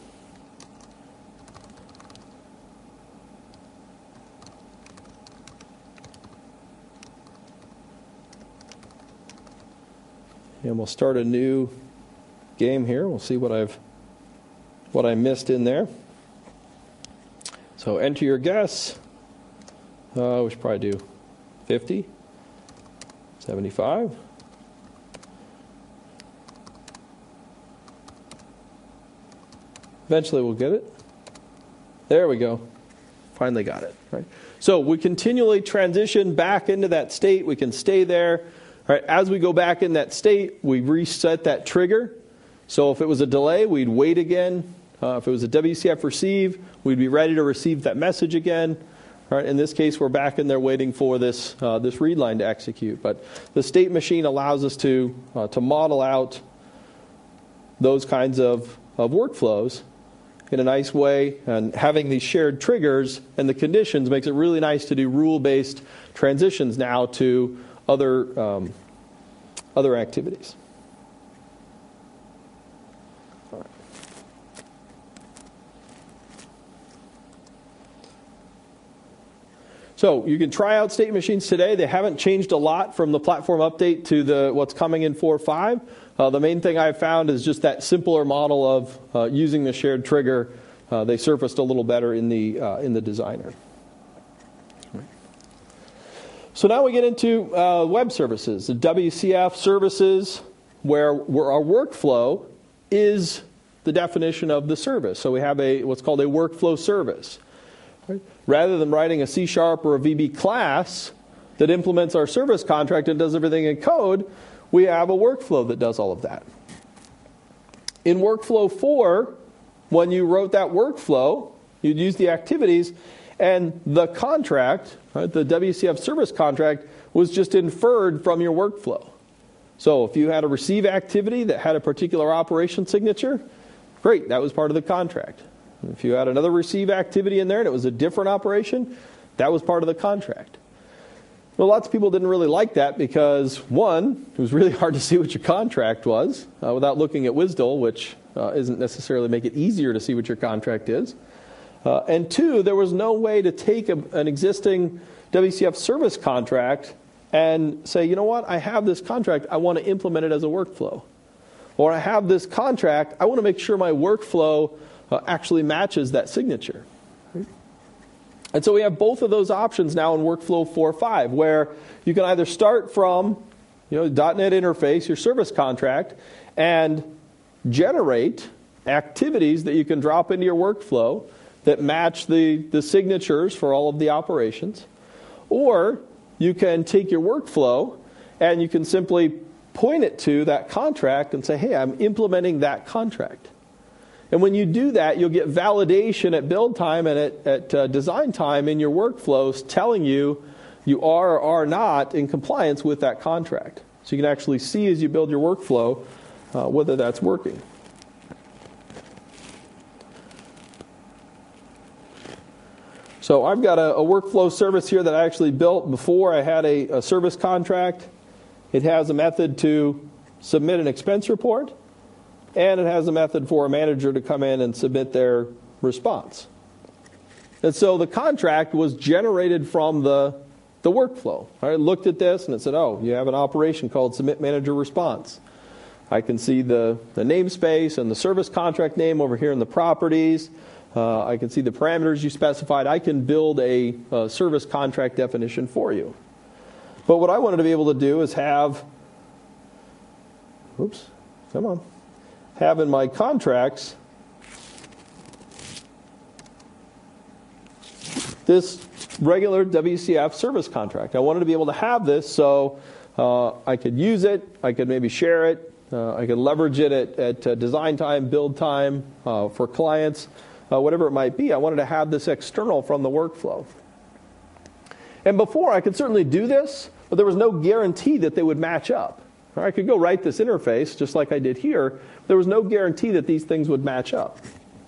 And we'll start a new game here. We'll see what I've what I missed in there. So enter your guess. Uh, we should probably do fifty, seventy-five. Eventually we'll get it. There we go. Finally got it. Right. So we continually transition back into that state. We can stay there. Right. As we go back in that state, we reset that trigger. So if it was a delay, we'd wait again. Uh, if it was a W C F receive, we'd be ready to receive that message again. Right. In this case, we're back in there waiting for this uh, this read line to execute. But the state machine allows us to uh, to model out those kinds of, of workflows in a nice way, and having these shared triggers and the conditions makes it really nice to do rule-based transitions now to other um, other activities. All right. So you can try out state machines today. They haven't changed a lot from the platform update to the what's coming in four point five. Uh, the main thing I've found is just that simpler model of uh, using the shared trigger. Uh, they surfaced a little better in the uh, in the designer. So now we get into uh, web services, the W C F services, where, where our workflow is the definition of the service. So we have a what's called a workflow service. Right? Rather than writing a C sharp or a V B class that implements our service contract and does everything in code, we have a workflow that does all of that. In workflow four, when you wrote that workflow, you'd use the activities, and the contract, right, the W C F service contract, was just inferred from your workflow. So if you had a receive activity that had a particular operation signature, great, that was part of the contract. If you had another receive activity in there and it was a different operation, that was part of the contract. Well, lots of people didn't really like that because, one, it was really hard to see what your contract was uh, without looking at WSDL, which uh, isn't necessarily make it easier to see what your contract is. Uh, and two, there was no way to take a, an existing W C F service contract and say, you know what, I have this contract, I want to implement it as a workflow. Or I have this contract, I want to make sure my workflow uh, actually matches that signature. And so we have both of those options now in Workflow four point five, where you can either start from, you know, .NET interface, your service contract, and generate activities that you can drop into your workflow that match the, the signatures for all of the operations. Or you can take your workflow and you can simply point it to that contract and say, hey, I'm implementing that contract. And when you do that, you'll get validation at build time and at, at uh, design time in your workflows telling you you are or are not in compliance with that contract. So you can actually see as you build your workflow uh, whether that's working. So I've got a, a workflow service here that I actually built before I had a, a service contract. It has a method to submit an expense report, and it has a method for a manager to come in and submit their response. And so the contract was generated from the, the workflow. I looked at this and it said, oh, you have an operation called Submit Manager Response. I can see the, the namespace and the service contract name over here in the properties. Uh, I can see the parameters you specified. I can build a, a service contract definition for you. But what I wanted to be able to do is have, oops, come on, have in my contracts this regular W C F service contract. I wanted to be able to have this so uh, I could use it, I could maybe share it, uh, I could leverage it at, at uh, design time, build time uh, for clients. Uh, whatever it might be, I wanted to have this external from the workflow. And before, I could certainly do this, but there was no guarantee that they would match up. Or I could go write this interface, just like I did here. There was no guarantee that these things would match up.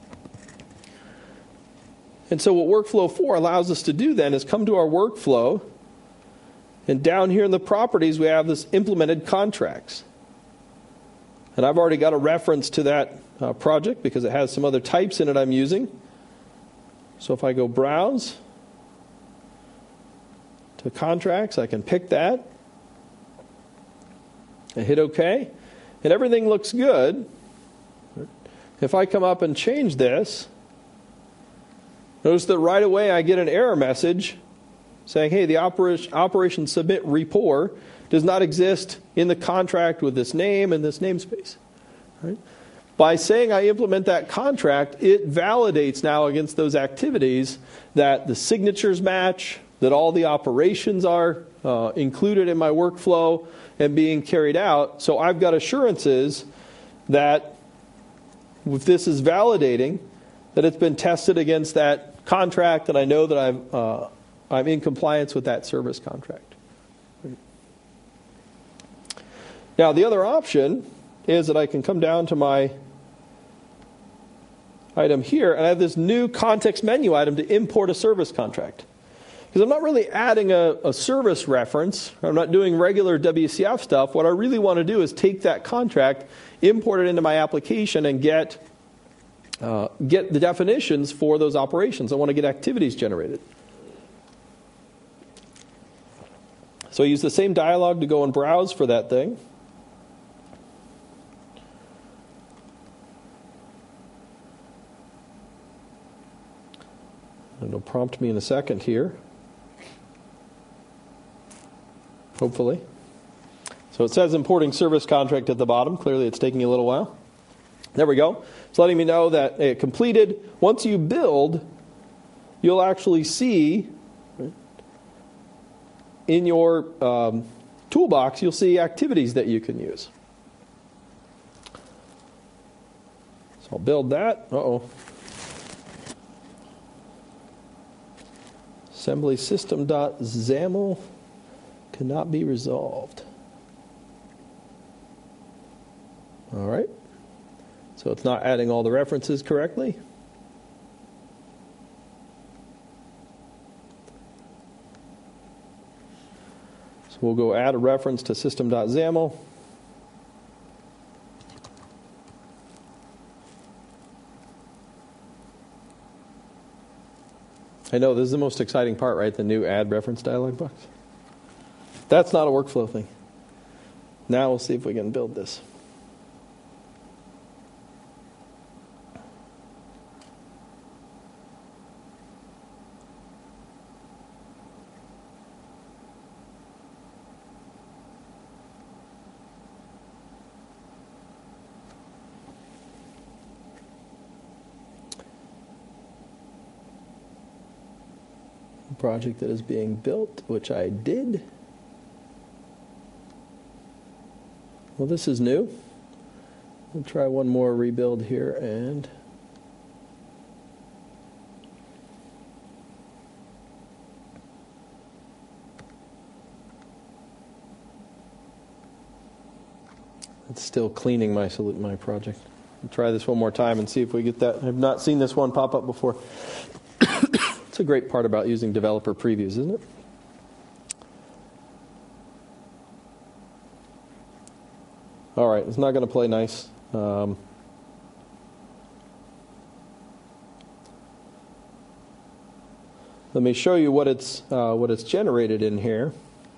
And so what Workflow four allows us to do then is come to our workflow, and down here in the properties, we have this implemented contracts. And I've already got a reference to that Uh, project because it has some other types in it I'm using. So if I go browse to contracts, I can pick that. I hit OK, and everything looks good. If I come up and change this, notice that right away I get an error message saying, hey, the operation, operation submit report does not exist in the contract with this name and this namespace. Right? By saying I implement that contract, it validates now against those activities that the signatures match, that all the operations are uh, included in my workflow and being carried out. So I've got assurances that if this is validating, that it's been tested against that contract, and I know that I'm, uh, I'm in compliance with that service contract. Now, the other option is that I can come down to my item here, and I have this new context menu item to import a service contract. Because I'm not really adding a, a service reference. I'm not doing regular W C F stuff. What I really want to do is take that contract, import it into my application, and get, uh, get the definitions for those operations. I want to get activities generated. So I use the same dialog to go and browse for that thing. It'll prompt me in a second here. Hopefully. So it says importing service contract at the bottom. Clearly it's taking a little while. There we go. It's letting me know that it completed. Once you build, you'll actually see in your um, toolbox, you'll see activities that you can use. So I'll build that. Uh-oh. Assembly system.xaml cannot be resolved. All right. So it's not adding all the references correctly. So we'll go add a reference to system.xaml. I know, this is the most exciting part, right? The new add reference dialog box. That's not a workflow thing. Now we'll see if we can build this. Project that is being built, which I did. Well, this is new. We'll try one more rebuild here, and it's still cleaning my my project. We'll try this one more time and see if we get that. I've not seen this one pop up before. It's a great part about using developer previews, isn't it? All right, it's not going to play nice. Um, let me show you what it's uh, what it's generated in here.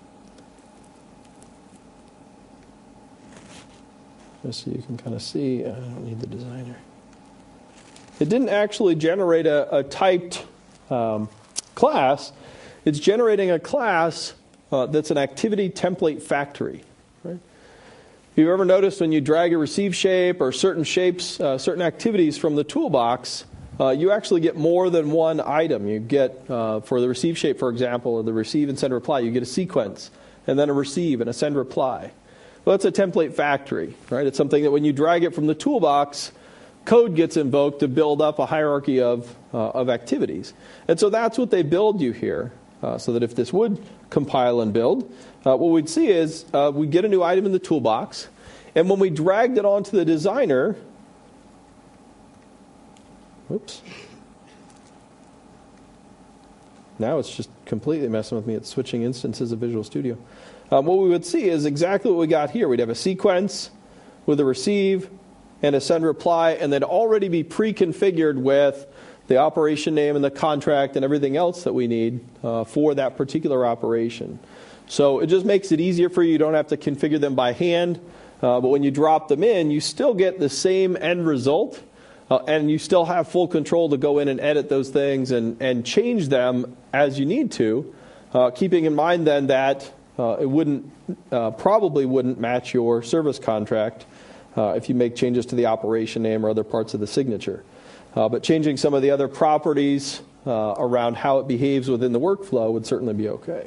Just so you can kind of see. I don't need the designer. It didn't actually generate a, a typed um, class. It's generating a class uh, that's an activity template factory. Right? If you've ever noticed when you drag a receive shape or certain shapes, uh, certain activities from the toolbox, uh, you actually get more than one item. You get, uh, for the receive shape, for example, or the receive and send reply, you get a sequence, and then a receive and a send reply. Well, that's a template factory, right? It's something that when you drag it from the toolbox, code gets invoked to build up a hierarchy of uh, of activities. And so that's what they build you here, uh, so that if this would compile and build, uh, what we'd see is uh, we get a new item in the toolbox, and when we dragged it onto the designer, oops, now it's just completely messing with me. It's switching instances of Visual Studio. Um, what we would see is exactly what we got here. We'd have a sequence with a receive and a send reply, and they'd already be pre-configured with the operation name and the contract and everything else that we need uh, for that particular operation. So it just makes it easier for you. You don't have to configure them by hand, uh, but when you drop them in, you still get the same end result, uh, and you still have full control to go in and edit those things and, and change them as you need to, uh, keeping in mind then that Uh, it wouldn't, uh, probably wouldn't match your service contract uh, if you make changes to the operation name or other parts of the signature. Uh, but changing some of the other properties uh, around how it behaves within the workflow would certainly be okay.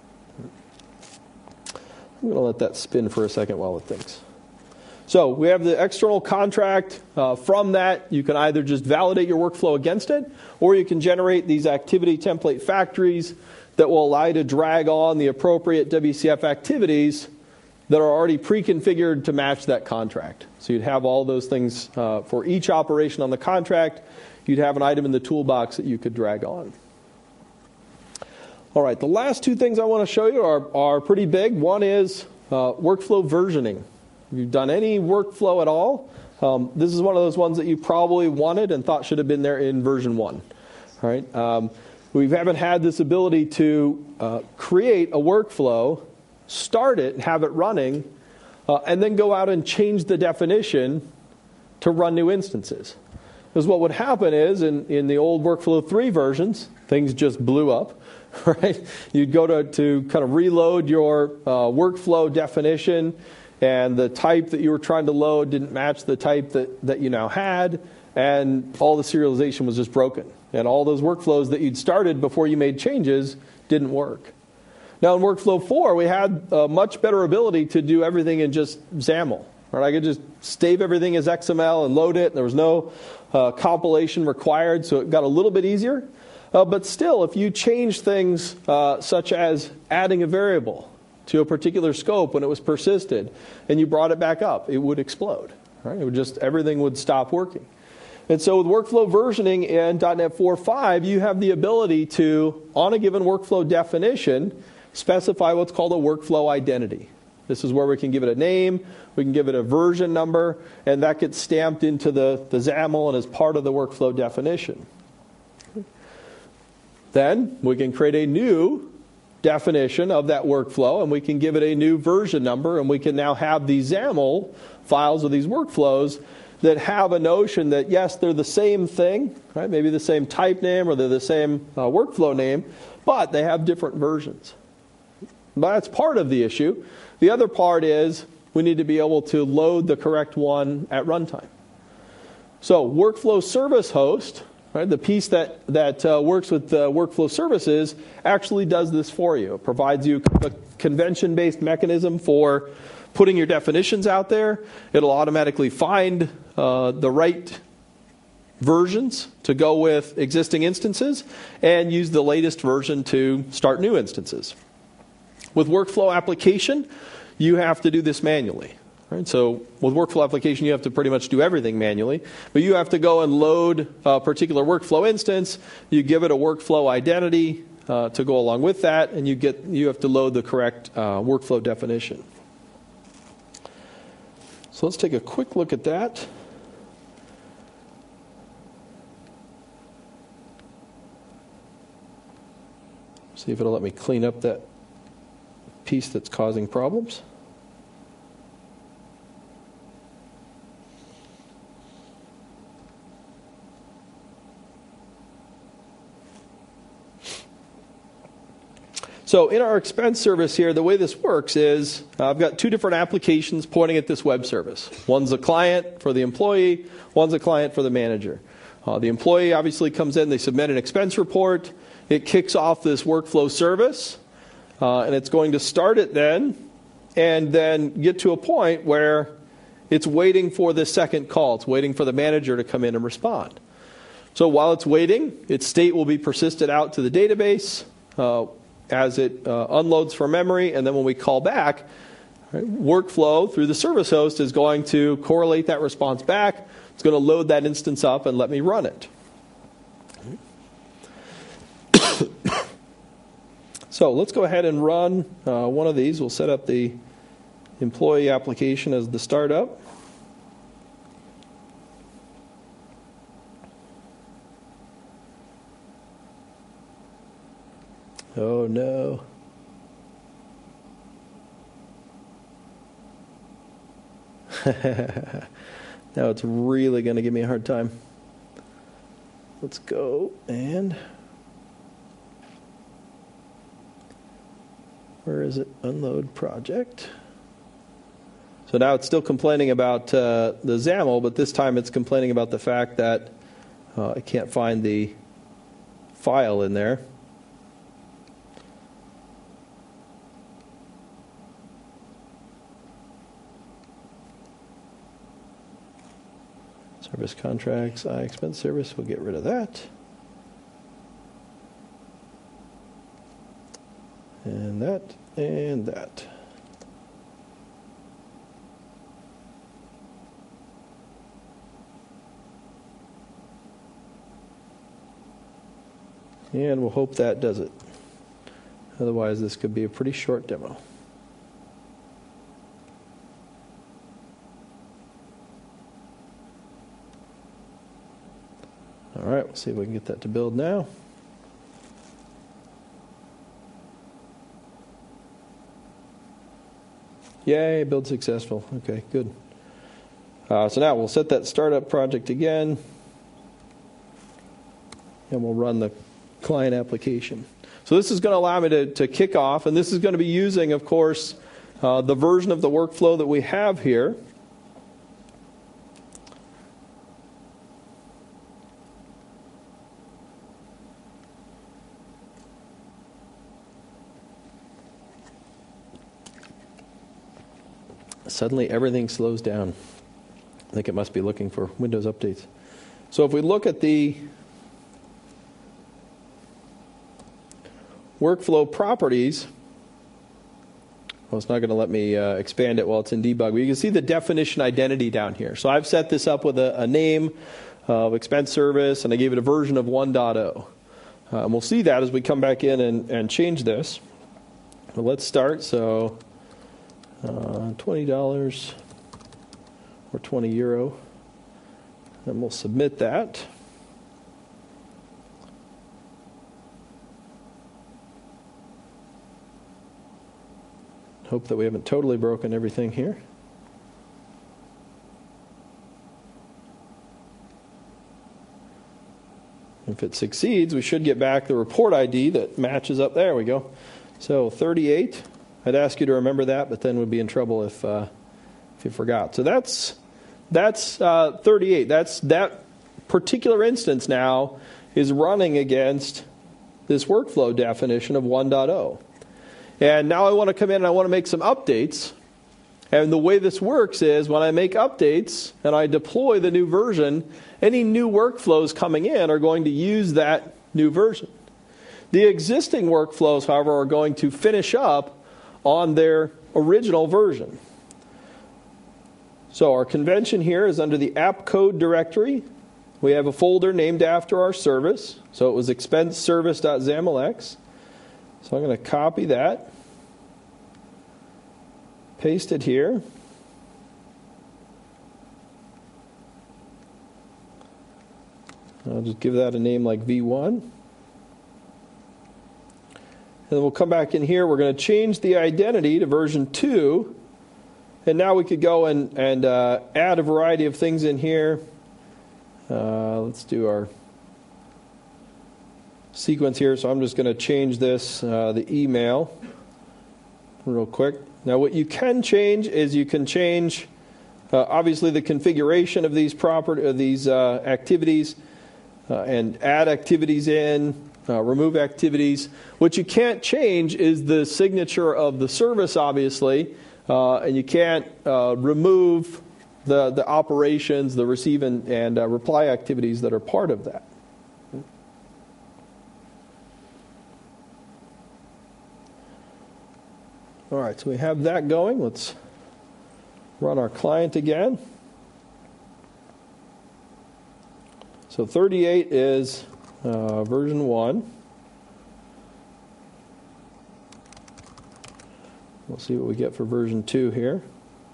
I'm going to let that spin for a second while it thinks. So we have the external contract. Uh, from that, you can either just validate your workflow against it, or you can generate these activity template factories that will allow you to drag on the appropriate W C F activities that are already pre-configured to match that contract. So you'd have all those things uh, for each operation on the contract. You'd have an item in the toolbox that you could drag on. All right, the last two things I want to show you are, are pretty big. One is uh, workflow versioning. If you've done any workflow at all, um, this is one of those ones that you probably wanted and thought should have been there in version one. All right. Um, We haven't had this ability to uh, create a workflow, start it, have it running, uh, and then go out and change the definition to run new instances. Because what would happen is, in, in the old Workflow three versions, things just blew up, right? You'd go to, to kind of reload your uh, workflow definition, and the type that you were trying to load didn't match the type that, that you now had, and all the serialization was just broken. And all those workflows that you'd started before you made changes didn't work. Now in Workflow four, we had a much better ability to do everything in just XAML. Right? I could just stave everything as X M L and load it. There was no uh, compilation required, so it got a little bit easier. Uh, but still, if you change things uh, such as adding a variable to a particular scope when it was persisted, and you brought it back up, it would explode. Right? It would just, everything would stop working. And so with workflow versioning in dot net four point five, you have the ability to, on a given workflow definition, specify what's called a workflow identity. This is where we can give it a name, we can give it a version number, and that gets stamped into the, the XAML and is part of the workflow definition. Then we can create a new definition of that workflow, and we can give it a new version number, and we can now have these XAML files of these workflows that have a notion that, yes, they're the same thing, right? Maybe the same type name or they're the same uh, workflow name, but they have different versions. But that's part of the issue. The other part is we need to be able to load the correct one at runtime. So Workflow Service Host, right, the piece that, that uh, works with uh, workflow services, actually does this for you. It provides you a convention-based mechanism for putting your definitions out there. It'll automatically find uh, the right versions to go with existing instances and use the latest version to start new instances. With workflow application, you have to do this manually. Right? So with workflow application, you have to pretty much do everything manually. But you have to go and load a particular workflow instance. You give it a workflow identity uh, to go along with that, and you get you have to load the correct uh, workflow definition. So let's take a quick look at that. See if it'll let me clean up that piece that's causing problems. So in our expense service here, the way this works is uh, I've got two different applications pointing at this web service. One's a client for the employee, one's a client for the manager. Uh, the employee obviously comes in, they submit an expense report, it kicks off this workflow service, uh, and it's going to start it then, and then get to a point where it's waiting for the second call. It's waiting for the manager to come in and respond. So while it's waiting, its state will be persisted out to the database, uh, as it uh, unloads from memory, and then when we call back, right, workflow through the service host is going to correlate that response back. It's going to load that instance up and let me run it. So let's go ahead and run uh, one of these. We'll set up the employee application as the startup. Oh no. Now it's really going to give me a hard time. Let's go and... Where is it? Unload project. So now it's still complaining about uh, the XAML, but this time it's complaining about the fact that uh, I can't find the file in there. Service contracts, I expense service, we'll get rid of that. And that, and that. And we'll hope that does it. Otherwise, this could be a pretty short demo. All right, we'll see if we can get that to build now. Yay, build successful. Okay, good. Uh, so now we'll set that startup project again, and we'll run the client application. So this is going to allow me to, to kick off, and this is going to be using, of course, uh, the version of the workflow that we have here. Suddenly everything slows down. I think it must be looking for Windows updates. So if we look at the workflow properties, well, it's not going to let me uh, expand it while it's in debug, but you can see the definition identity down here. So I've set this up with a, a name of expense service, and I gave it a version of one point oh. Uh, and we'll see that as we come back in and, and change this. Well, let's start. So Uh, twenty dollars or twenty euro, and we'll submit that. Hope that we haven't totally broken everything here. If it succeeds, we should get back the report I D that matches up. There we go. So thirty-eight. I'd ask you to remember that, but then we'd be in trouble if uh, if you forgot. So that's that's uh, thirty-eight. That's that particular instance now is running against this workflow definition of one point oh. And now I want to come in and I want to make some updates. And the way this works is when I make updates and I deploy the new version, any new workflows coming in are going to use that new version. The existing workflows, however, are going to finish up on their original version. So our convention here is under the app code directory. We have a folder named after our service. So it was expense service dot xamlx. So I'm going to copy that, paste it here. I'll just give that a name like V one. And then we'll come back in here. We're going to change the identity to version two. And now we could go and, and uh, add a variety of things in here. Uh, let's do our sequence here. So I'm just going to change this, uh, the email, real quick. Now what you can change is you can change, uh, obviously, the configuration of these property, of these uh, activities, uh, and add activities in. Uh, remove activities. What you can't change is the signature of the service, obviously, uh, and you can't uh, remove the, the operations, the receive and, and uh, reply activities that are part of that. All right, so we have that going. Let's run our client again. So thirty-eight is Uh, version one. We'll see what we get for version two here.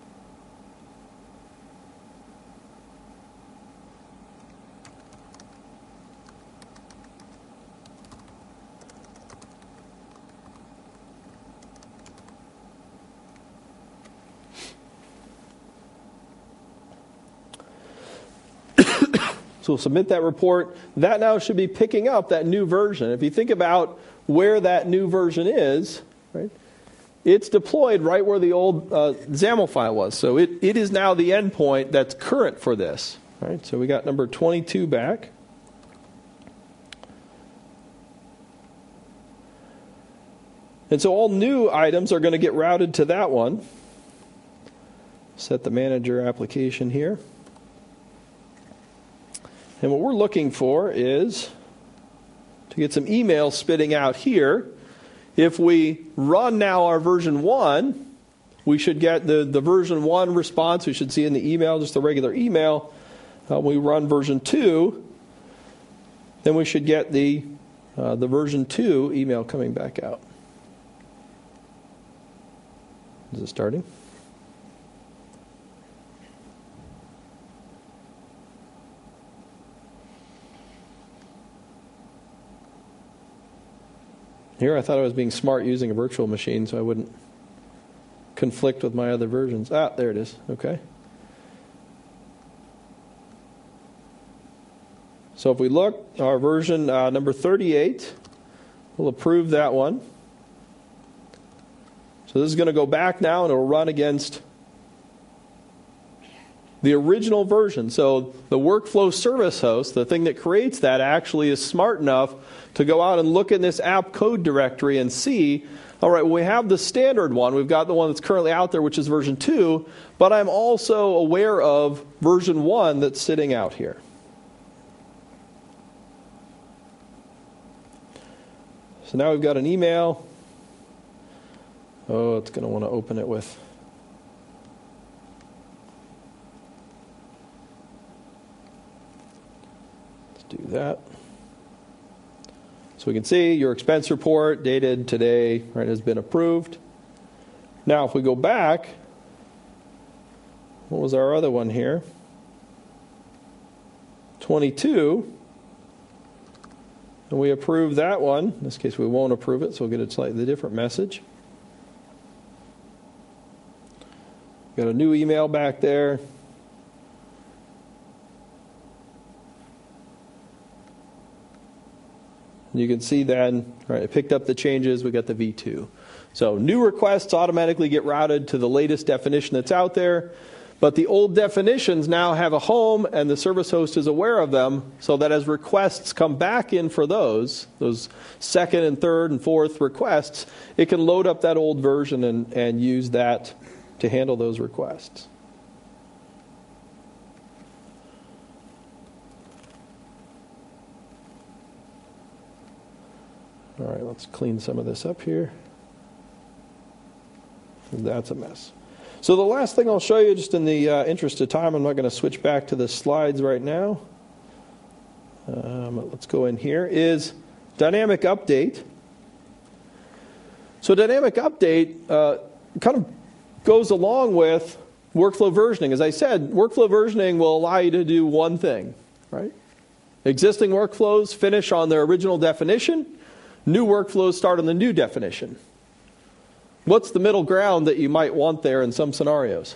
So we'll submit that report. That now should be picking up that new version. If you think about where that new version is, right, it's deployed right where the old uh, XAML file was. So it, it is now the endpoint that's current for this. Right? So we got number twenty-two back. And so all new items are going to get routed to that one. Set the manager application here. And what we're looking for is to get some email spitting out here. If we run now our version one, we should get the, the version one response. We should see in the email, just the regular email. Uh, we run version two, then we should get the, uh, the version two email coming back out. Is it starting? Here I thought I was being smart using a virtual machine so I wouldn't conflict with my other versions. Ah, there it is. Okay. So if we look, our version uh, number thirty-eight, we'll approve that one. So this is going to go back now and it will run against the original version. So the workflow service host, the thing that creates that, actually is smart enough to go out and look in this app code directory and see, all right, well, we have the standard one. We've got the one that's currently out there, which is version two, but I'm also aware of version one that's sitting out here. So now we've got an email. Oh, it's going to want to open it with do that. So we can see your expense report dated today, right, has been approved. Now if we go back, what was our other one here? twenty-two. And we approve that one. In this case we won't approve it, so we'll get a slightly different message. Got a new email back there. You can see then, right, it picked up the changes, we got the V two. So new requests automatically get routed to the latest definition that's out there, but the old definitions now have a home and the service host is aware of them, so that as requests come back in for those, those second and third and fourth requests, it can load up that old version and, and use that to handle those requests. All right, let's clean some of this up here. That's a mess. So the last thing I'll show you, just in the uh, interest of time, I'm not going to switch back to the slides right now. Um, let's go in here, is dynamic update. So dynamic update uh, kind of goes along with workflow versioning. As I said, workflow versioning will allow you to do one thing, right? Existing workflows finish on their original definition. New workflows start on the new definition. What's the middle ground that you might want there in some scenarios?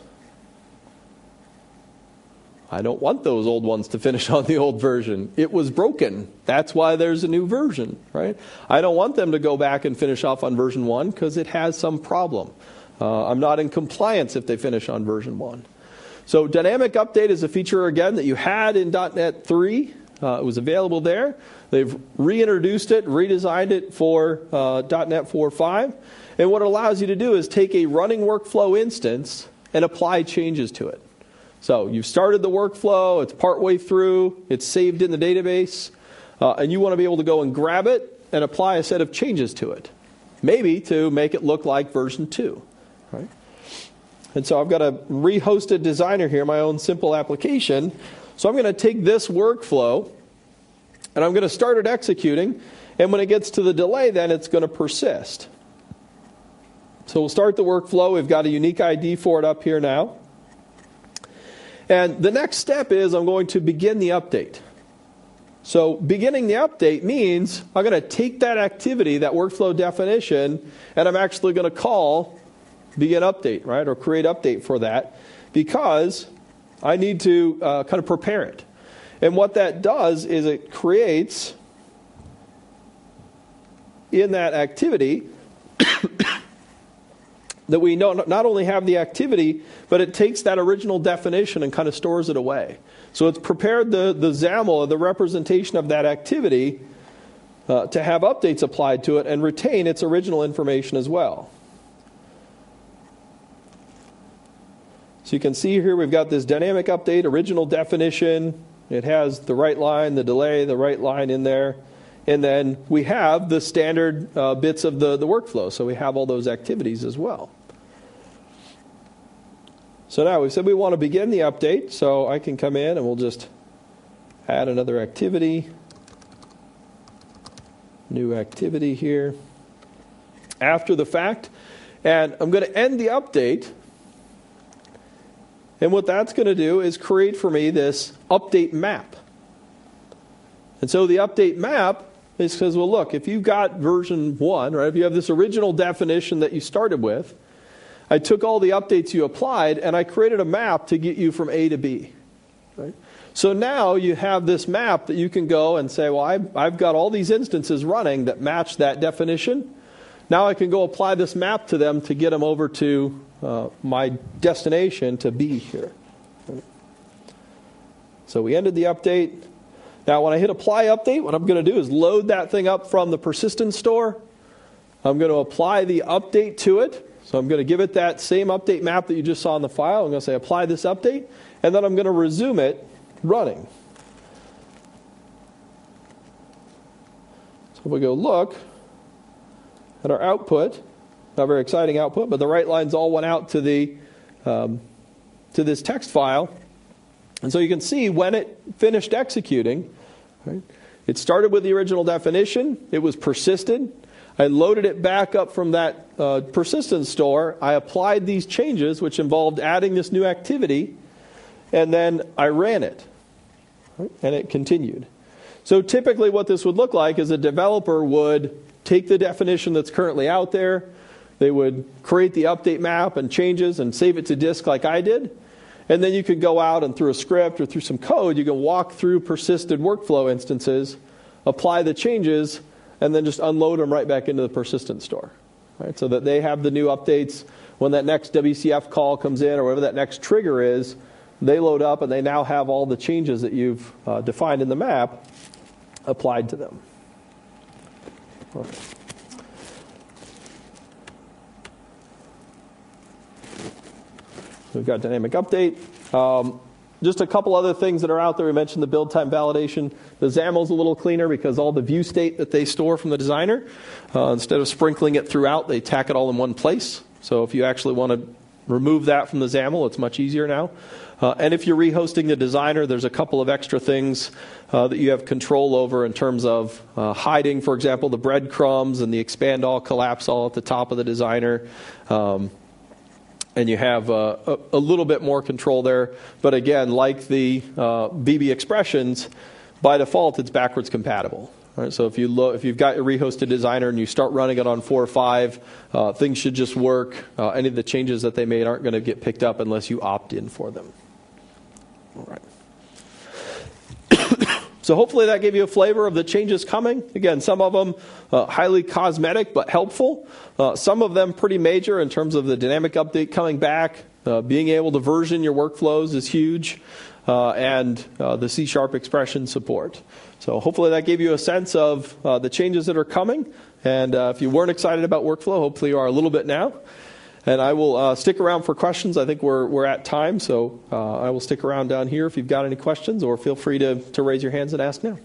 I don't want those old ones to finish on the old version. It was broken. That's why there's a new version, right? I don't want them to go back and finish off on version one because it has some problem. Uh, I'm not in compliance if they finish on version one. So dynamic update is a feature, again, that you had in dot net three. Uh, it was available there. They've reintroduced it, redesigned it for uh, dot net four point five. And what it allows you to do is take a running workflow instance and apply changes to it. So you've started the workflow, it's partway through, it's saved in the database, uh, and you want to be able to go and grab it and apply a set of changes to it. Maybe to make it look like version two. Right? And so I've got a rehosted designer here, my own simple application. So I'm going to take this workflow, and I'm going to start it executing, and when it gets to the delay, then it's going to persist. So we'll start the workflow. We've got a unique I D for it up here now. And the next step is I'm going to begin the update. So beginning the update means I'm going to take that activity, that workflow definition, and I'm actually going to call begin update, right, or create update for that, because I need to uh, kind of prepare it. And what that does is it creates in that activity that we know not only have the activity, but it takes that original definition and kind of stores it away. So it's prepared the, the XAML, the representation of that activity, uh, to have updates applied to it and retain its original information as well. So you can see here we've got this dynamic update, original definition. It has the write line, the delay, the write line in there. And then we have the standard uh, bits of the, the workflow. So we have all those activities as well. So now we said we want to begin the update. So I can come in and we'll just add another activity. New activity here. After the fact. And I'm going to end the update. And what that's going to do is create for me this update map. And so the update map is says, well, look, if you've got version one, right, if you have this original definition that you started with, I took all the updates you applied and I created a map to get you from A to B. Right? So now you have this map that you can go and say, well, I've, I've got all these instances running that match that definition. Now I can go apply this map to them to get them over to uh, my destination to B here. Right? So we ended the update. Now when I hit apply update, what I'm going to do is load that thing up from the persistence store. I'm going to apply the update to it. So I'm going to give it that same update map that you just saw in the file. I'm going to say apply this update, and then I'm going to resume it running. So if we go look at our output, not very exciting output, but the write lines all went out to the um, to this text file. And so you can see when it finished executing, right, it started with the original definition. It was persisted. I loaded it back up from that uh, persistence store. I applied these changes, which involved adding this new activity, and then I ran it, right, and it continued. So typically what this would look like is a developer would take the definition that's currently out there. They would create the update map and changes and save it to disk like I did. And then you could go out and through a script or through some code, you can walk through persisted workflow instances, apply the changes, and then just unload them right back into the persistent store. Right? So that they have the new updates. When that next W C F call comes in or whatever that next trigger is, they load up and they now have all the changes that you've uh, defined in the map applied to them. Okay. We've got dynamic update. Um, just a couple other things that are out there. We mentioned the build time validation. The XAML's a little cleaner because all the view state that they store from the designer, uh, instead of sprinkling it throughout, they tack it all in one place. So if you actually want to remove that from the XAML, it's much easier now. Uh, and if you're rehosting the designer, there's a couple of extra things uh, that you have control over in terms of uh, hiding, for example, the breadcrumbs and the expand all, collapse all at the top of the designer. Um, And you have uh, a, a little bit more control there. But again, like the uh, B B expressions, by default, it's backwards compatible. Right? So if, you look, if you've got your rehosted designer and you start running it on four or five, uh, things should just work. Uh, any of the changes that they made aren't going to get picked up unless you opt in for them. All right. So hopefully that gave you a flavor of the changes coming. Again, some of them uh, highly cosmetic but helpful. Uh, some of them pretty major in terms of the dynamic update coming back. Uh, being able to version your workflows is huge. Uh, and uh, the C Sharp expression support. So hopefully that gave you a sense of uh, the changes that are coming. And uh, if you weren't excited about workflow, hopefully you are a little bit now. And I will uh, stick around for questions. I think we're we're at time, so uh, I will stick around down here if you've got any questions, or feel free to, to raise your hands and ask now.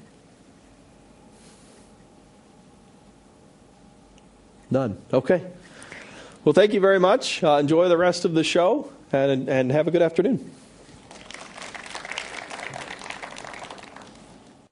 None. Okay. Well, thank you very much. Uh, enjoy the rest of the show, and and have a good afternoon.